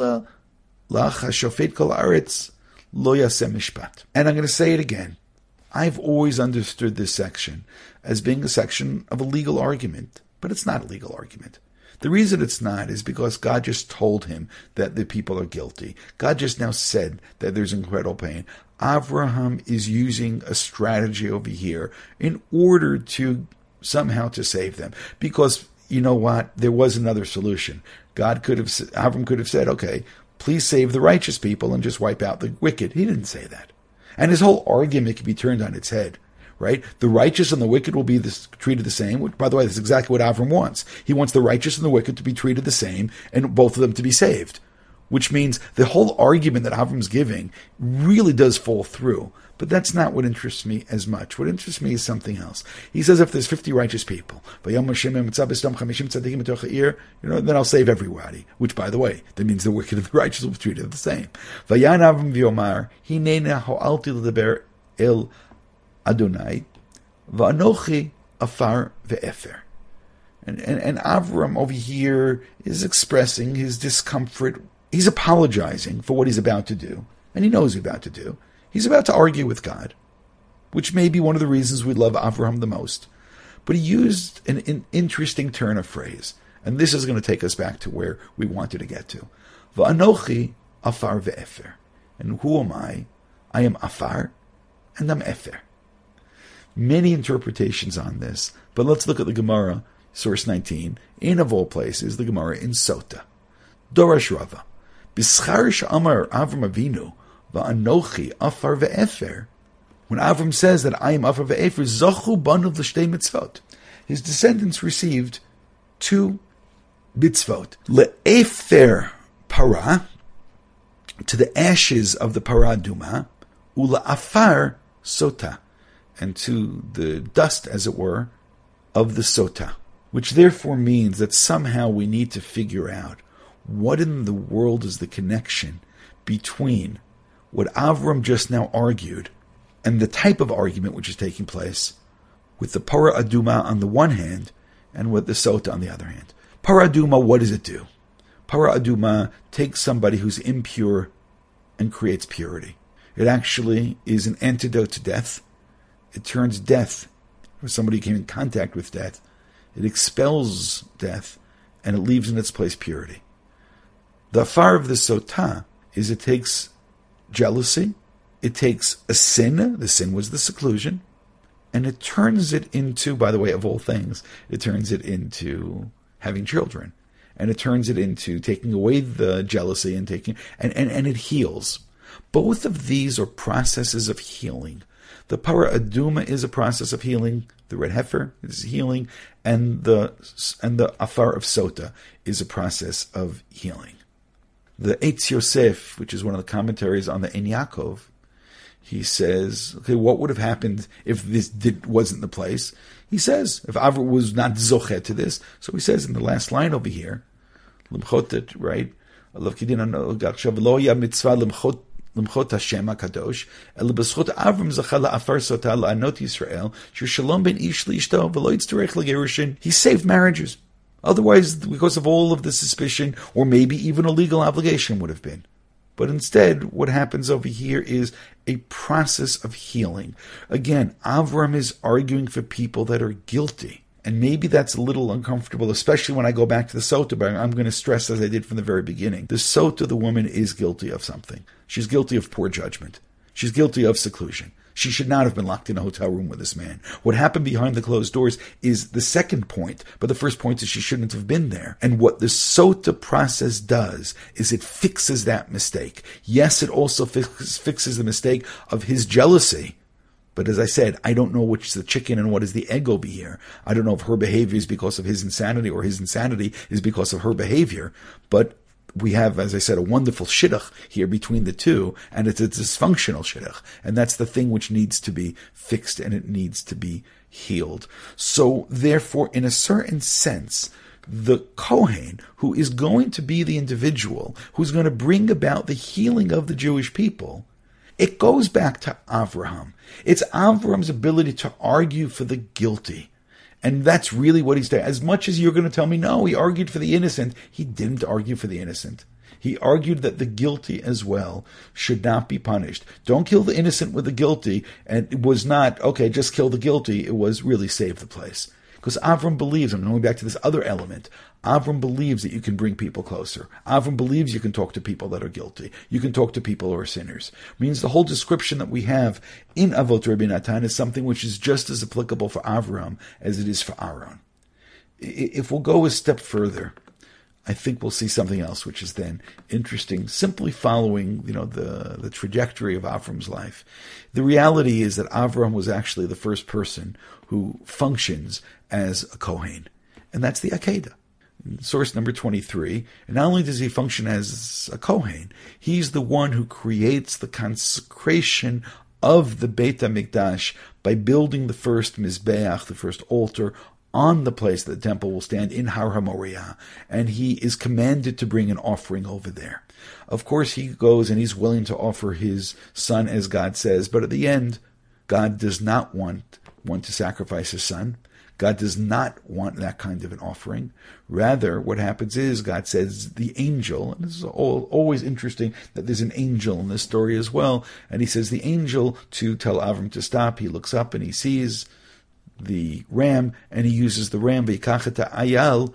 And I'm going to say it again. I've always understood this section as being a section of a legal argument, but it's not a legal argument. The reason it's not is because God just told him that the people are guilty. God just now said that there's incredible pain. Avraham is using a strategy over here in order to somehow to save them. Because, you know what, there was another solution. God could have, Avram could have said, okay, please save the righteous people and just wipe out the wicked. He didn't say that. And his whole argument can be turned on its head. Right? The righteous and the wicked will be this, treated the same. Which, by the way, that's exactly what Avram wants. He wants the righteous and the wicked to be treated the same and both of them to be saved. Which means the whole argument that Avram's giving really does fall through. But that's not what interests me as much. What interests me is something else. He says if there's fifty righteous people, you know, then I'll save everybody. Which, by the way, that means the wicked and the righteous will be treated the same. Adonai, va'anochi afar ve'efer. And, and, and Avram over here is expressing his discomfort. He's apologizing for what he's about to do. And he knows he's about to do. He's about to argue with God, which may be one of the reasons we love Avraham the most. But he used an, an interesting turn of phrase. And this is going to take us back to where we wanted to get to. Va'anochi afar ve'efer. And who am I? I am afar and I'm efer. Many interpretations on this, but let's look at the Gemara, source nineteen, in of all places, the Gemara in Sota. Dorash Rava, B'schar she'amar Avram Avinu, va'anochi afar ve'efer. When Avram says that I am afar ve'efer, zachu banav l'shtei mitzvot. His descendants received two mitzvot. Le'efer para, to the ashes of the para duma, ula afar sota, and to the dust, as it were, of the sota, which therefore means that somehow we need to figure out what in the world is the connection between what Avram just now argued and the type of argument which is taking place with the para aduma on the one hand and with the sota on the other hand. Para aduma, what does it do? Para aduma takes somebody who's impure and creates purity. It actually is an antidote to death. It turns death, or somebody who came in contact with death, it expels death, and it leaves in its place purity. The afar of the sota is it takes jealousy, it takes a sin, the sin was the seclusion, and it turns it into, by the way, of all things, it turns it into having children, and it turns it into taking away the jealousy and taking, and, and, and it heals. Both of these are processes of healing. The para aduma is a process of healing. The red heifer is healing, and the and the afar of sota is a process of healing. The Eitz Yosef, which is one of the commentaries on the Ein Yaakov, he says, okay, what would have happened if this did, wasn't the place? He says, if Avram was not zoche to this, so he says in the last line over here, limchotet, right? L'mchot Hashem HaKadosh, el b'schot Avram zacha la'afar sota la'anot Yisrael, shir shalom ben ish li'ishto v'lo yitzterech l'gerushin. He saved marriages. Otherwise, because of all of the suspicion, or maybe even a legal obligation would have been. But instead, what happens over here is a process of healing. Again, Avram is arguing for people that are guilty. And maybe that's a little uncomfortable, especially when I go back to the sota, but I'm going to stress, as I did from the very beginning, the sota, the woman, is guilty of something. She's guilty of poor judgment. She's guilty of seclusion. She should not have been locked in a hotel room with this man. What happened behind the closed doors is the second point, but the first point is she shouldn't have been there. And what the sota process does is it fixes that mistake. Yes, it also fix, fixes the mistake of his jealousy. But as I said, I don't know which is the chicken and what is the egg over here. I don't know if her behavior is because of his insanity or his insanity is because of her behavior. But we have, as I said, a wonderful shidduch here between the two, and it's a dysfunctional shidduch. And that's the thing which needs to be fixed and it needs to be healed. So therefore, in a certain sense, the Kohen, who is going to be the individual who's going to bring about the healing of the Jewish people, It goes back to Avraham. It's Avraham's ability to argue for the guilty. And that's really what he's doing. As much as you're going to tell me, no, he argued for the innocent, he didn't argue for the innocent. He argued that the guilty as well should not be punished. Don't kill the innocent with the guilty. And it was not, okay, just kill the guilty. It was really save the place. Because Avram believes, I'm going back to this other element, Avram believes that you can bring people closer. Avram believes you can talk to people that are guilty. You can talk to people who are sinners. It means the whole description that we have in Avot Rabbi Natan is something which is just as applicable for Avram as it is for Aaron. If we'll go a step further, I think we'll see something else which is then interesting, simply following, you know, the, the trajectory of Avram's life. The reality is that Avram was actually the first person who functions as a Kohen, and that's the Akedah. Source number twenty-three, and not only does he function as a Kohen, he's the one who creates the consecration of the Beit HaMikdash by building the first Mizbeach, the first altar, on the place that the temple will stand in Har HaMoriah, and he is commanded to bring an offering over there. Of course, he goes and he's willing to offer his son, as God says, but at the end, God does not want one to sacrifice his son. God does not want that kind of an offering. Rather, what happens is God says the angel, and this is all, always interesting that there's an angel in this story as well, and he says the angel to tell Avram to stop. He looks up and he sees the ram, and he uses the ram, ayal,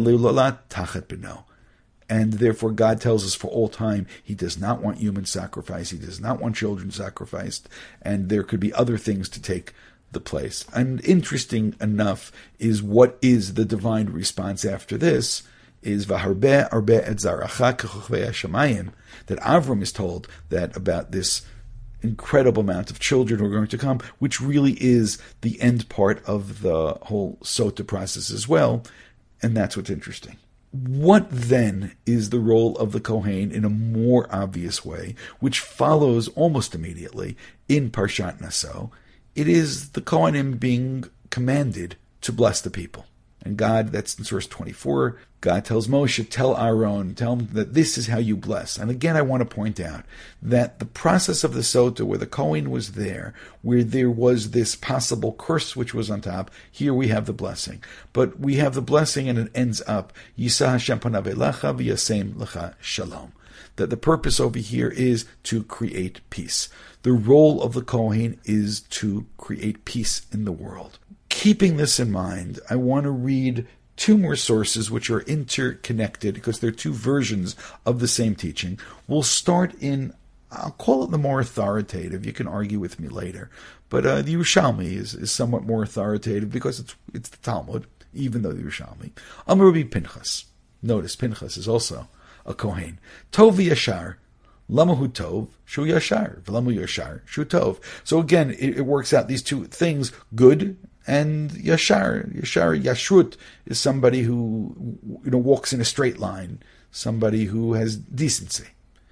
and therefore God tells us for all time he does not want human sacrifice, he does not want children sacrificed, and there could be other things to take the place. And interesting enough is what is the divine response after this is V'harbe arbe et zaracha k'chochvei hashamayim, that Avram is told that about this incredible amount of children who are going to come, which really is the end part of the whole Sota process as well, and that's what's interesting. What then is the role of the Kohen in a more obvious way, which follows almost immediately in Parshat Naso? It is the Kohanim being commanded to bless the people. And God, that's in verse twenty-four, God tells Moshe, tell Aaron, tell him that this is how you bless. And again, I want to point out that the process of the Sota, where the Kohen was there, where there was this possible curse which was on top, here we have the blessing. But we have the blessing and it ends up, Yisah Hashem panav elecha v'yasem lecha shalom. That the purpose over here is to create peace. The role of the Kohen is to create peace in the world. Keeping this in mind, I want to read two more sources which are interconnected because they're two versions of the same teaching. We'll start in, I'll call it the more authoritative. You can argue with me later. But uh, the Yerushalmi is, is somewhat more authoritative because it's it's the Talmud, even though the Yerushalmi. Amar Rabbi Pinchas. Notice Pinchas is also a Kohen. Tov Yashar. Lamahu Tov, Shu Yashar. V'lamu Yashar, Shu Tov. So again, it, it works out these two things, good and Yashar. Yashar, Yashrut, is somebody who, you know, walks in a straight line, somebody who has decency.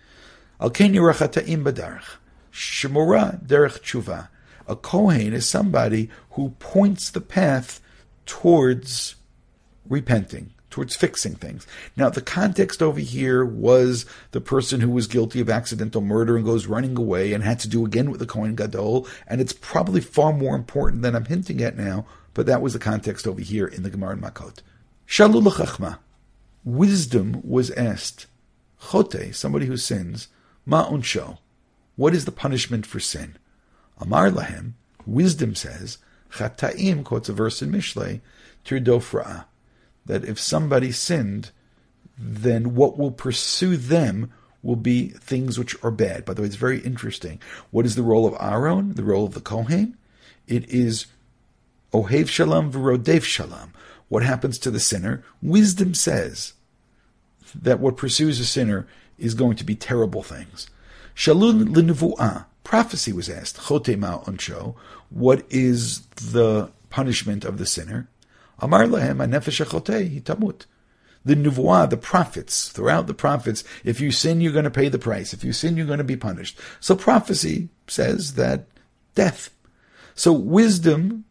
Al Ken Yerachata'im B'darech. Shemora Derech Tshuva. A Kohen is somebody who points the path towards repenting, towards fixing things. Now, the context over here was the person who was guilty of accidental murder and goes running away and had to do again with the Kohen Gadol, and it's probably far more important than I'm hinting at now, but that was the context over here in the Gemara in Makot. Shalu l'chachma. Wisdom was asked. Chote, somebody who sins, ma unsho. What is the punishment for sin? Amar lahem. Wisdom says, chataim, quotes a verse in Mishlei, tirdof ra'ah, that if somebody sinned, then what will pursue them will be things which are bad. By the way, it's very interesting. What is the role of Aaron, the role of the Kohen? It is Ohev Shalom v'Rodev Shalom. What happens to the sinner? Wisdom says that what pursues a sinner is going to be terrible things. Shalul l'nevu'ah. Prophecy was asked. Chote ma onsho. What is the punishment of the sinner? Amar lahem hanefesh hachotei hitamut. The nevuah, the prophets, throughout the prophets, if you sin, you're going to pay the price. If you sin, you're going to be punished. So prophecy says that death. So wisdom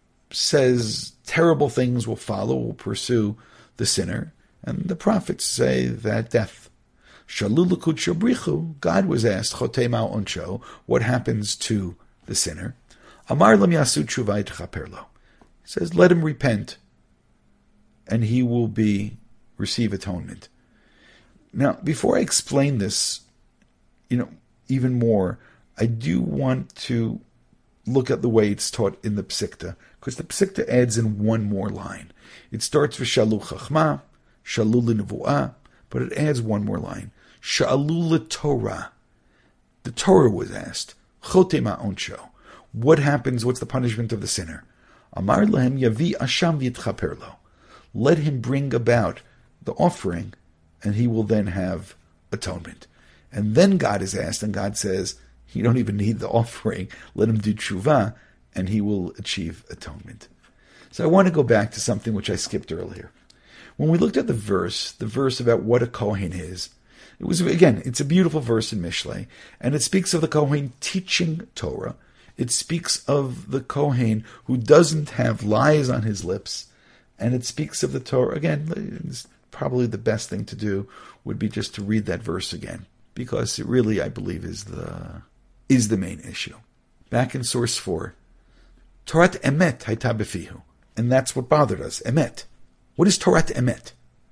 says terrible things will follow, will pursue the sinner, and the prophets say that death. Shalul l'kudsho brichu, God was asked, Chotei ma'u onsho, what happens to the sinner? Amar lam yasu tshuva yitchaper lo. He says, let him repent, and he will be receive atonement. Now, before I explain this, you know, even more, I do want to look at the way it's taught in the Psikta, because the Psikta adds in one more line. It starts with Shalul Chachma, Shalul Nevuah, but it adds one more line. Shalul Torah. The Torah was asked, Chotei ma'u onsho. What happens, what's the punishment of the sinner? Amar lahem yavi asham v'yitchaper lo. Let him bring about the offering, and he will then have atonement. And then God is asked, and God says, you don't even need the offering. Let him do tshuva, and he will achieve atonement. So I want to go back to something which I skipped earlier. When we looked at the verse, the verse about what a Kohen is, it was, again, it's a beautiful verse in Mishlei, and it speaks of the Kohen teaching Torah. It speaks of the Kohen who doesn't have lies on his lips, and it speaks of the Torah. Again, it's probably the best thing to do would be just to read that verse again, because it really, I believe, is the is the main issue. Back in source four, Torat emet hayta befihu, and that's what bothered us. Emet. What is Torat emet?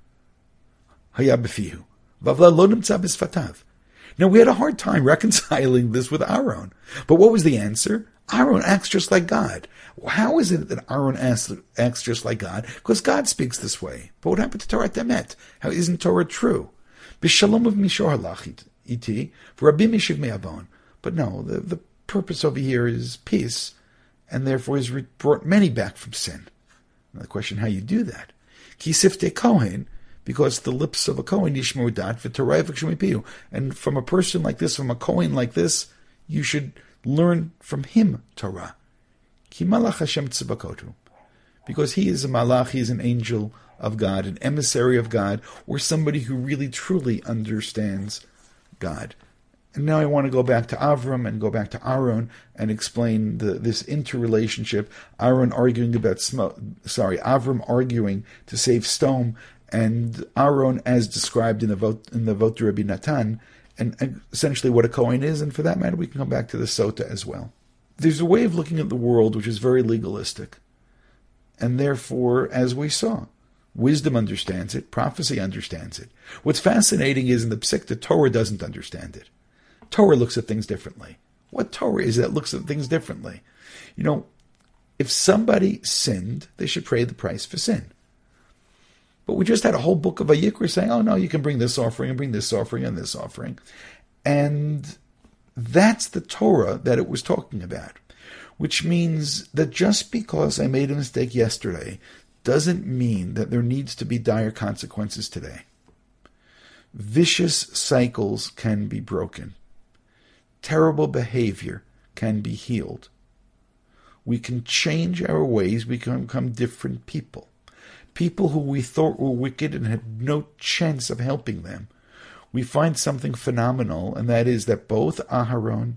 Haya befihu. Vavla lo nimtza b'sfatav. Now, we had a hard time reconciling this with Aaron. But what was the answer? Aaron acts just like God. How is it that Aaron acts, acts just like God? Because God speaks this way. But what happened to Torah Emet? How isn't Torah true? B'shalom of mishor halach iti, v'rabim yishiv me'avon. But no, the, the purpose over here is peace, and therefore has brought many back from sin. Now the question, how you do that? Ki siftei Kohen, because the lips of a Kohen yishmor dat v'torah v'kshumipiu. And from a person like this, from a Kohen like this, you should learn from him Torah. Ki malach Hashem tzbakotu. Because he is a malach, he is an angel of God, an emissary of God, or somebody who really truly understands God. And now I want to go back to Avram and go back to Aaron and explain the, this interrelationship. Aaron arguing about, sorry, Avram arguing to save Sdom, and Aaron as described in the vote in the vote to Rabbi Natan, and, and essentially what a Kohen is, and for that matter we can come back to the Sota as well. There's a way of looking at the world which is very legalistic, and therefore, as we saw, wisdom understands it, prophecy understands it. What's fascinating is in the Psikta, Torah doesn't understand it. Torah looks at things differently. What Torah is that looks at things differently? You know, if somebody sinned, they should pay the price for sin. But we just had a whole book of Vayikra saying, oh no, you can bring this offering and bring this offering and this offering. And that's the Torah that it was talking about. Which means that just because I made a mistake yesterday doesn't mean that there needs to be dire consequences today. Vicious cycles can be broken. Terrible behavior can be healed. We can change our ways. We can become different people. People who we thought were wicked and had no chance of helping them. We find something phenomenal, and that is that both Aharon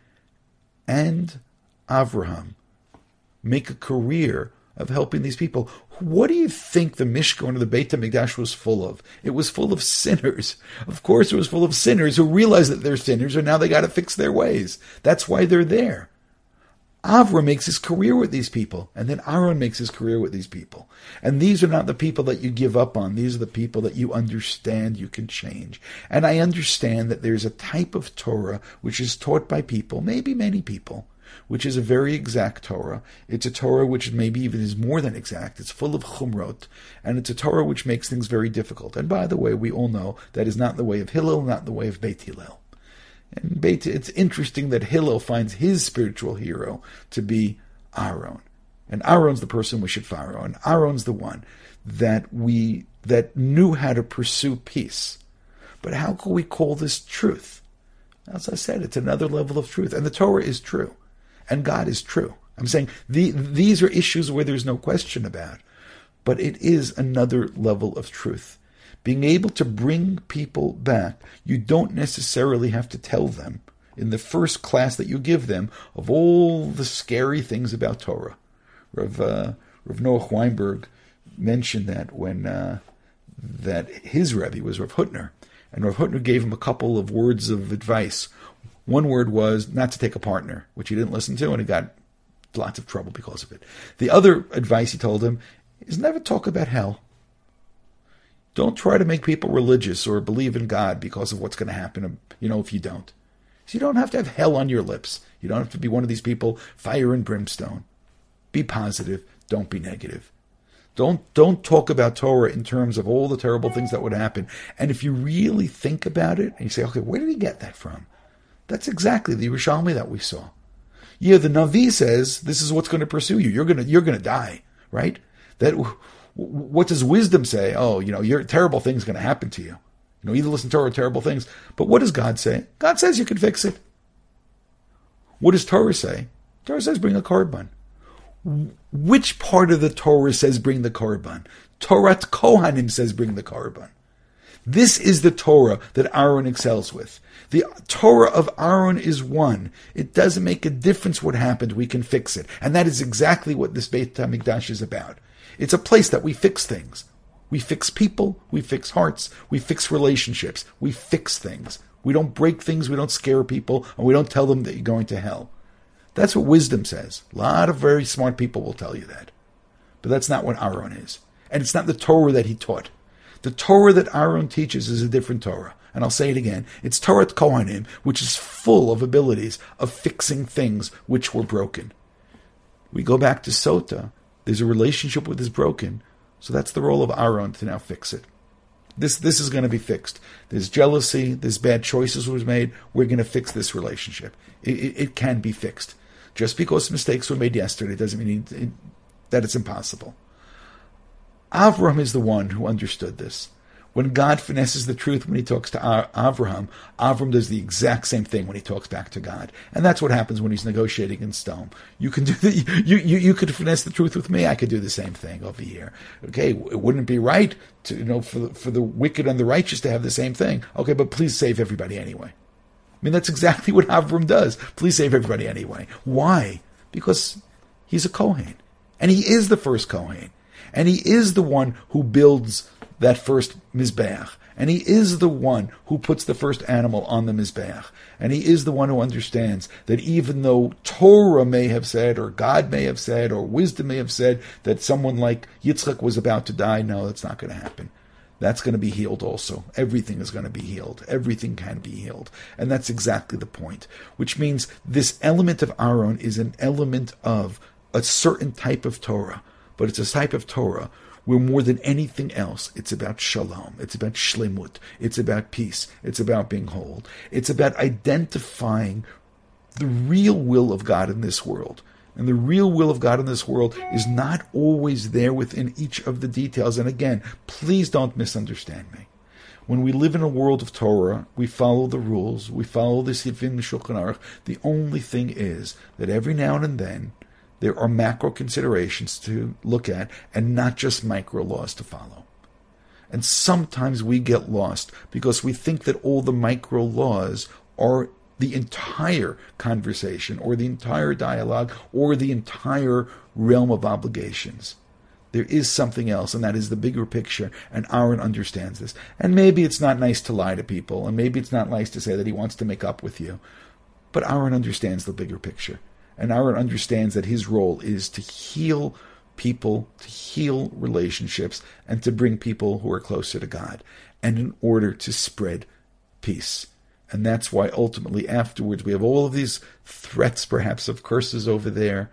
and Avraham make a career of helping these people. What do you think the Mishkan or the Beit HaMikdash was full of? It was full of sinners. Of course it was full of sinners who realize that they're sinners and now they got to fix their ways. That's why they're there. Avram makes his career with these people, and then Aaron makes his career with these people. And these are not the people that you give up on. These are the people that you understand you can change. And I understand that there's a type of Torah which is taught by people, maybe many people, which is a very exact Torah. It's a Torah which maybe even is more than exact. It's full of chumrot, and it's a Torah which makes things very difficult. And by the way, we all know that is not the way of Hillel, not the way of Beit Hillel. And Beit, it's interesting that Hillel finds his spiritual hero to be Aaron. And Aaron's the person we should follow. And Aaron's the one that we that knew how to pursue peace. But how can we call this truth? As I said, it's another level of truth. And the Torah is true. And God is true. I'm saying the, these are issues where there's no question about. But it is another level of truth. Being able to bring people back, you don't necessarily have to tell them in the first class that you give them of all the scary things about Torah. Rav, uh, Rav Noach Weinberg mentioned that when uh, that his Rebbe was Rav Hutner, And Rav Hutner gave him a couple of words of advice. One word was not to take a partner, which he didn't listen to, and he got lots of trouble because of it. The other advice he told him is never talk about hell. Don't try to make people religious or believe in God because of what's going to happen, you know, if you don't. So you don't have to have hell on your lips. You don't have to be one of these people, fire and brimstone. Be positive. Don't be negative. Don't don't talk about Torah in terms of all the terrible things that would happen. And if you really think about it, and you say, okay, where did he get that from? That's exactly the Yerushalmi that we saw. Yeah, the Navi says this is what's going to pursue you. You're gonna you're gonna die, right? That what does wisdom say? Oh, you know, your terrible things going to happen to you. You know, either listen to Torah or terrible things. But what does God say? God says you can fix it. What does Torah say? Torah says bring a korban. Which part of the Torah says bring the korban? Torat Kohanim says bring the korban. This is the Torah that Aaron excels with. The Torah of Aaron is one. It doesn't make a difference what happened. We can fix it. And that is exactly what this Beit HaMikdash is about. It's a place that we fix things. We fix people. We fix hearts. We fix relationships. We fix things. We don't break things. We don't scare people. And we don't tell them that you're going to hell. That's what wisdom says. A lot of very smart people will tell you that. But that's not what Aaron is. And it's not the Torah that he taught. The Torah that Aaron teaches is a different Torah. And I'll say it again. It's Torah Kohanim, which is full of abilities of fixing things which were broken. We go back to Sota. There's a relationship with is broken. So that's the role of Aaron to now fix it. This this is going to be fixed. There's jealousy. There's bad choices was made. We're going to fix this relationship. It, it, it can be fixed. Just because mistakes were made yesterday doesn't mean it, it, that it's impossible. Avraham is the one who understood this. When God finesses the truth when he talks to Avraham, Avraham does the exact same thing when he talks back to God. And that's what happens when he's negotiating in stone. You can do the, you, you, you could finesse the truth with me. I could do the same thing over here. Okay, it wouldn't be right to, you know, for, for the wicked and the righteous to have the same thing. Okay, but please save everybody anyway. I mean, that's exactly what Avraham does. Please save everybody anyway. Why? Because he's a Kohen. And he is the first Kohen. And he is the one who builds that first Mizbeach. And he is the one who puts the first animal on the Mizbeach. And he is the one who understands that even though Torah may have said, or God may have said, or wisdom may have said that someone like Yitzchak was about to die, no, that's not going to happen. That's going to be healed also. Everything is going to be healed. Everything can be healed. And that's exactly the point. Which means this element of Aaron is an element of a certain type of Torah. But it's a type of Torah where more than anything else, it's about shalom. It's about shlemut. It's about peace. It's about being whole. It's about identifying the real will of God in this world. And the real will of God in this world is not always there within each of the details. And again, please don't misunderstand me. When we live in a world of Torah, we follow the rules. We follow the Sifin Shulchan Aruch. The only thing is that every now and then, there are macro considerations to look at and not just micro laws to follow. And sometimes we get lost because we think that all the micro laws are the entire conversation or the entire dialogue or the entire realm of obligations. There is something else, and that is the bigger picture, and Aaron understands this. And maybe it's not nice to lie to people, and maybe it's not nice to say that he wants to make up with you, but Aaron understands the bigger picture. And Aaron understands that his role is to heal people, to heal relationships, and to bring people who are closer to God, and in order to spread peace. And that's why ultimately afterwards we have all of these threats, perhaps, of curses over there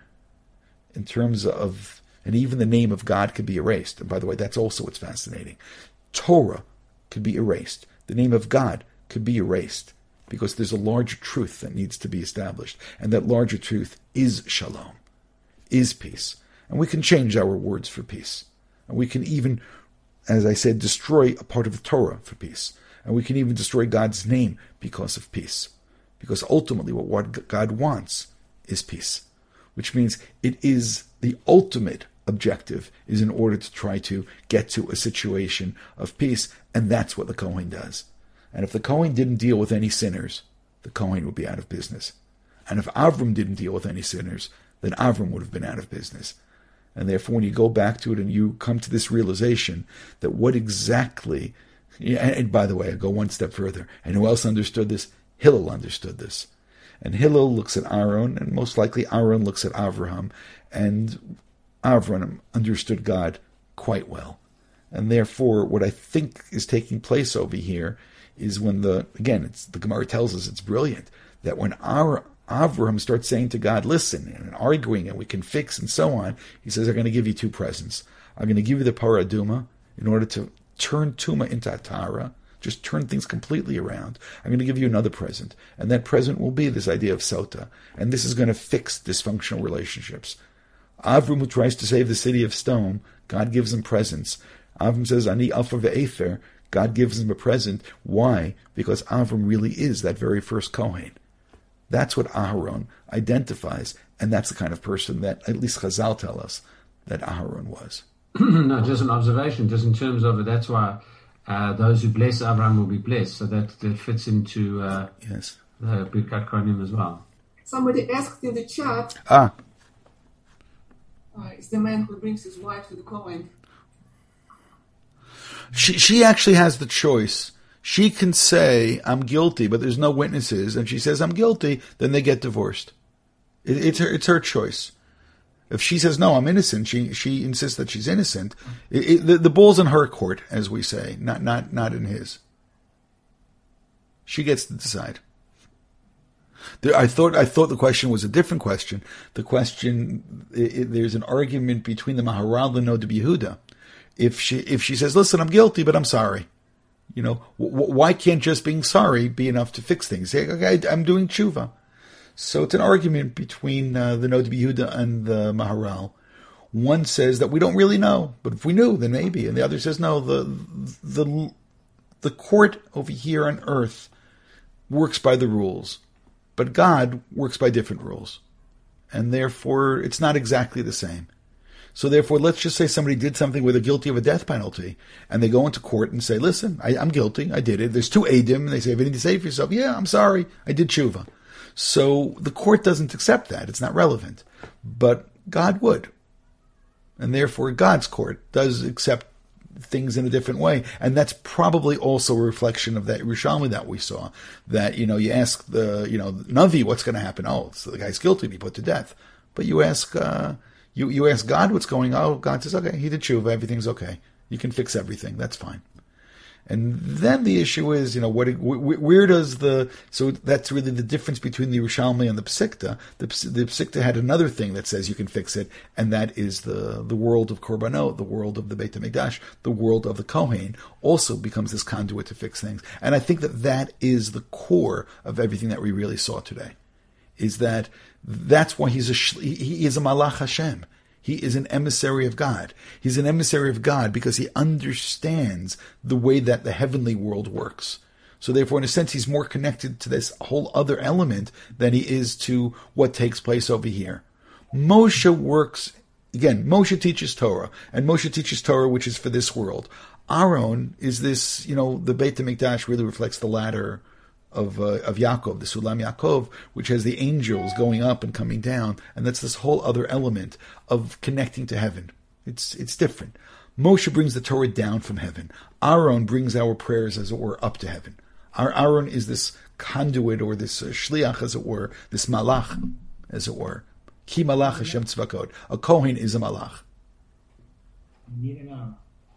in terms of, and even the name of God could be erased. And by the way, that's also what's fascinating. Torah could be erased. The name of God could be erased. Because there's a larger truth that needs to be established. And that larger truth is shalom, is peace. And we can change our words for peace. And we can even, as I said, destroy a part of the Torah for peace. And we can even destroy God's name because of peace. Because ultimately what God wants is peace. Which means it is the ultimate objective is in order to try to get to a situation of peace. And that's what the Kohen does. And if the Kohen didn't deal with any sinners, the Kohen would be out of business. And if Avram didn't deal with any sinners, then Avram would have been out of business. And therefore, when you go back to it and you come to this realization that what exactly Yeah, and, and by the way, I go one step further. And who else understood this? Hillel understood this. And Hillel looks at Aaron, and most likely Aaron looks at Avraham, and Avraham understood God quite well. And therefore, what I think is taking place over here is when the, again, it's the Gemara tells us it's brilliant, that when our Avraham starts saying to God, listen, and arguing, and we can fix, and so on, he says, I'm going to give you two presents. I'm going to give you the Parah Aduma in order to turn Tuma into Atara, just turn things completely around. I'm going to give you another present, and that present will be this idea of Sota, and this is going to fix dysfunctional relationships. Avram, who tries to save the city of stone, God gives him presents. Avram says, Ani Alpha ve'efer, God gives him a present. Why? Because Avram really is that very first Kohen. That's what Aharon identifies, and that's the kind of person that at least Chazal tell us that Aharon was. No, just an observation, just in terms of it, that's why uh, those who bless Abraham will be blessed. So that, that fits into uh, yes. the Birkat Kohanim as well. Somebody asked in the chat, ah. uh, is the man who brings his wife to the Kohen? She, she actually has the choice. She can say, I'm guilty, but there's no witnesses, and she says, I'm guilty, then they get divorced. It, it's her, it's her choice. If she says, no, I'm innocent, she she insists that she's innocent, it, it, the, the ball's in her court, as we say, not not not in his. She gets to decide. There, I thought I thought the question was a different question. The question, it, it, there's an argument between the Maharal and Noda B'Yehuda. If she if she says, listen, I'm guilty, but I'm sorry. You know, w- why can't just being sorry be enough to fix things? Say, okay, I'm doing tshuva. So it's an argument between uh, the Noda B'Yehuda and the Maharal. One says that we don't really know, but if we knew, then maybe. And the other says, no, the the the court over here on earth works by the rules, but God works by different rules. And therefore, it's not exactly the same. So therefore, let's just say somebody did something where they're guilty of a death penalty, and they go into court and say, listen, I, I'm guilty, I did it. There's two Eidim, and they say, if you need to say for yourself, yeah, I'm sorry, I did tshuva. So the court doesn't accept that. It's not relevant. But God would. And therefore, God's court does accept things in a different way. And that's probably also a reflection of that Yerushalmi that we saw. That, you know, you ask the, you know, Navi, what's going to happen? Oh, it's the guy's guilty, to be put to death. But you ask, uh, you, you ask God what's going on. Oh, God says, okay, he did tshuva, everything's okay. You can fix everything. That's fine. And then the issue is, you know, what, where does the, so that's really the difference between the Yerushalmi and the Pesikta. The, the Pesikta had another thing that says you can fix it, and that is the, the world of Korbanot, the world of the Beit HaMikdash, the world of the Kohen, also becomes this conduit to fix things. And I think that that is the core of everything that we really saw today, is that that's why he's a, he is a Malach Hashem. He is an emissary of God. He's an emissary of God because he understands the way that the heavenly world works. So therefore, in a sense, he's more connected to this whole other element than he is to what takes place over here. Moshe works, again, Moshe teaches Torah, and Moshe teaches Torah which is for this world. Aaron is this, you know, the Beit HaMikdash really reflects the ladder of uh, of Yaakov, the Sulam Yaakov, which has the angels going up and coming down, and that's this whole other element of connecting to heaven. It's it's different. Moshe brings the Torah down from heaven. Aaron brings our prayers, as it were, up to heaven. Our Aaron is this conduit, or this uh, shliach, as it were, this malach, as it were. Ki malach Hashem tzvakot. A Kohen is a malach. You need an Aaron.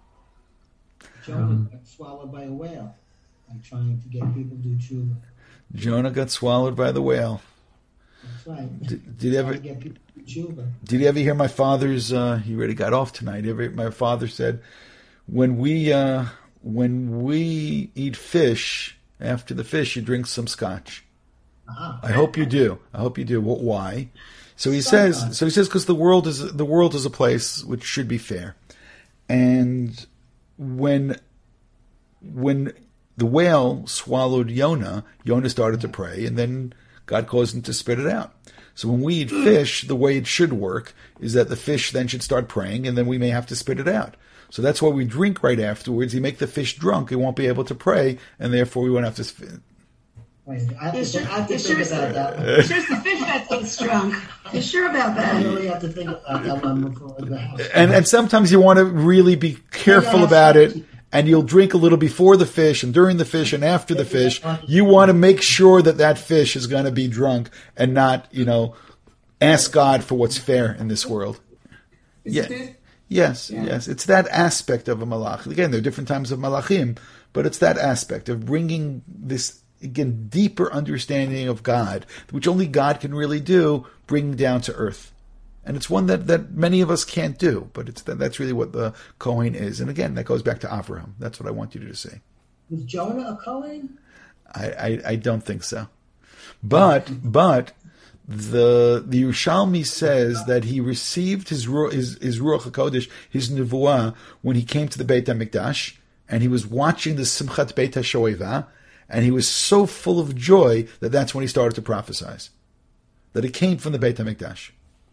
Jonah got swallowed by a whale. Like trying to get people to do tshuva. Jonah got swallowed by the whale. That's right. Did, did you ever get people to do tshuva. Did you ever hear my father's? Uh, he already got off tonight. Ever, my father said, "When we uh, when we eat fish, after the fish, you drink some scotch." Uh-huh. I hope you do. I hope you do. Why? So he says. So he says because the world is the world is a place which should be fair, and when when the whale swallowed Yonah, Yonah started to pray, and then God caused him to spit it out. So when we eat fish, the way it should work is that the fish then should start praying, and then we may have to spit it out. So that's why we drink right afterwards. You make the fish drunk, it won't be able to pray, and therefore we won't have to spit. Wait, I have to, sure, think, I have to sure think about that one. You're sure it's the fish that gets drunk. You're sure about that? I really have to think about that one before the house. And, and sometimes you want to really be careful about it. and you'll drink a little before the fish and during the fish and after the fish. You want to make sure that that fish is going to be drunk and not, you know, ask God for what's fair in this world. Is Yeah. it it? Yes, Yeah. yes. It's that aspect of a malach. Again, there are different times of malachim, but it's that aspect of bringing this, again, deeper understanding of God, which only God can really do, bring down to earth. And it's one that, that many of us can't do, but it's that, that's really what the Kohen is. And again, that goes back to Avraham. That's what I want you to see. Was Jonah a Kohen? I, I, I don't think so. But, but, The the Yerushalmi says that he received his ru- his, his Ruach HaKodesh, his Nevuah, when he came to the Beit HaMikdash, and he was watching the Simchat Beit HaShoeva, and he was so full of joy that that's when he started to prophesy. That it came from the Beit HaMikdash.